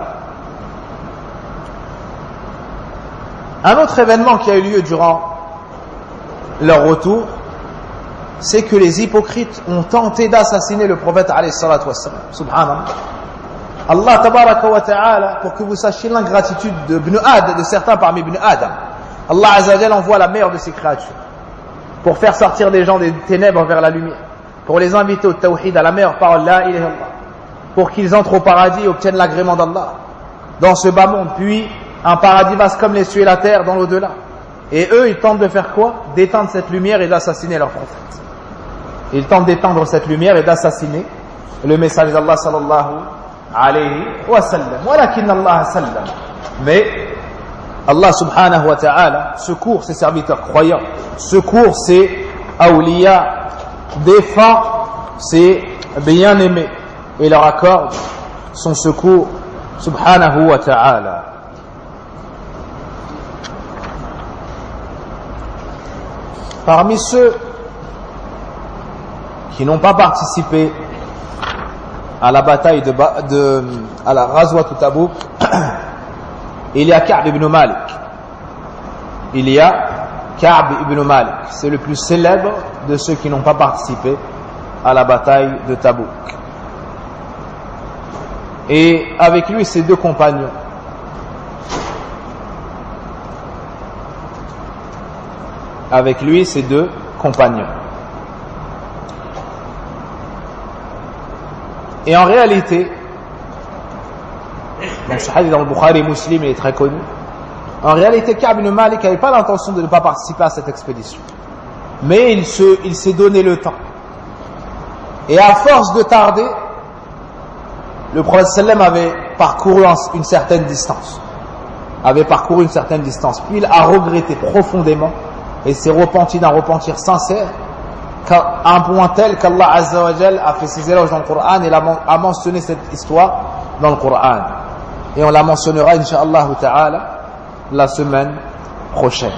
Un autre événement qui a eu lieu durant leur retour, c'est que les hypocrites ont tenté d'assassiner le prophète alayhi salatu wassalam. Subhanallah. Allah tabaraka wa ta'ala, pour que vous sachiez l'ingratitude de certains parmi Ibn Adam, Allah azza wa jalla envoie la meilleure de ses créatures pour faire sortir les gens des ténèbres vers la lumière, pour les inviter au tawhid, à la meilleure parole, la ilaha illallah, pour qu'ils entrent au paradis et obtiennent l'agrément d'Allah dans ce bas monde, puis un paradis vaste comme les cieux et la terre dans l'au-delà. Et eux, ils tentent de faire quoi? D'éteindre cette lumière et d'assassiner leur prophète. Ils tentent d'éteindre cette lumière et d'assassiner le messager d'Allah sallallahu alayhi wa sallam. Walakin Allah sallam. Mais Allah subhanahu wa ta'ala secourt ses serviteurs croyants, secourt ses awliya, défend ses bien-aimés et leur accorde son secours subhanahu wa ta'ala. Parmi ceux qui n'ont pas participé à la bataille à la Ghazwat il y a Ka'b ibn Malik, il y a Ka'b ibn Malik, c'est le plus célèbre de ceux qui n'ont pas participé à la bataille de Tabouk. Et avec lui ses deux compagnons. Avec lui ses deux compagnons. Et en réalité, donc ce hadith dans le Bukhari Muslim, il est très connu. En réalité, Ka'b ibn Malik n'avait pas l'intention de ne pas participer à cette expédition. Mais il s'est donné le temps. Et à force de tarder, le prophète sallam avait parcouru une certaine distance. Puis il a regretté profondément et s'est repenti d'un repentir sincère, à un point tel qu'Allah Azza wa Jal a fait ses éloges dans le Coran et a mentionné cette histoire dans le Coran. Et on la mentionnera, Inch'Allah Ta'ala, la semaine prochaine.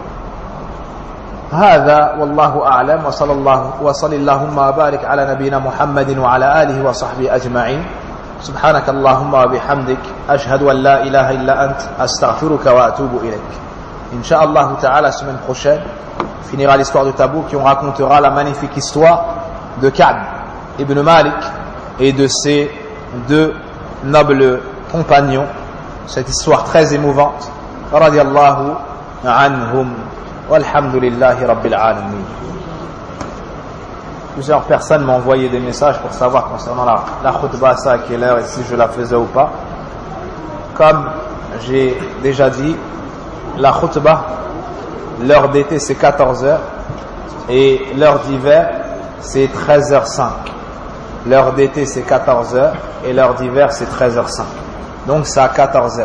هذا والله أعلم وصلى اللهم وبارك على نبينا محمد وعلى آله وصحبه أجمعين سبحانك اللهم وبحمدك أشهد أن لا إله إلا أنت أستغفرك وأتوب إليك. Inch'Allah Ta'ala, la semaine prochaine, on finira l'histoire de Tabouk et on racontera la magnifique histoire de Ka'b ibn Malik et de ses deux nobles compagnons. Cette histoire très émouvante. Radiyallahu anhum. Walhamdulillahi Rabbil Alamin. Plusieurs personnes m'ont envoyé des messages pour savoir concernant la khutbah, ça à quelle heure et si je la faisais ou pas. Comme j'ai déjà dit, la khutbah, l'heure d'été c'est 14h et l'heure d'hiver c'est 13h05. L'heure d'été c'est 14h et l'heure d'hiver c'est 13h05. Donc c'est à 14h.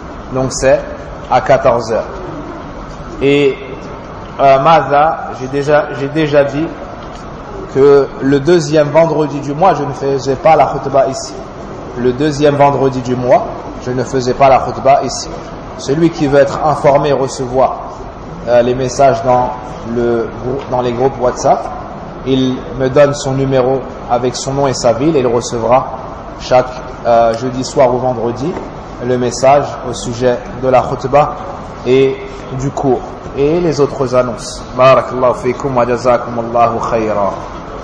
Et Maza, j'ai déjà dit que le deuxième vendredi du mois, je ne faisais pas la khutbah ici. Le deuxième vendredi du mois, je ne faisais pas la khutbah ici. Celui qui veut être informé, recevoir les messages dans les groupes WhatsApp, il me donne son numéro avec son nom et sa ville et il recevra chaque jeudi soir ou vendredi le message au sujet de la khutbah et du cours et les autres annonces. Barakallahu fikum wa jazakumullahu khayra.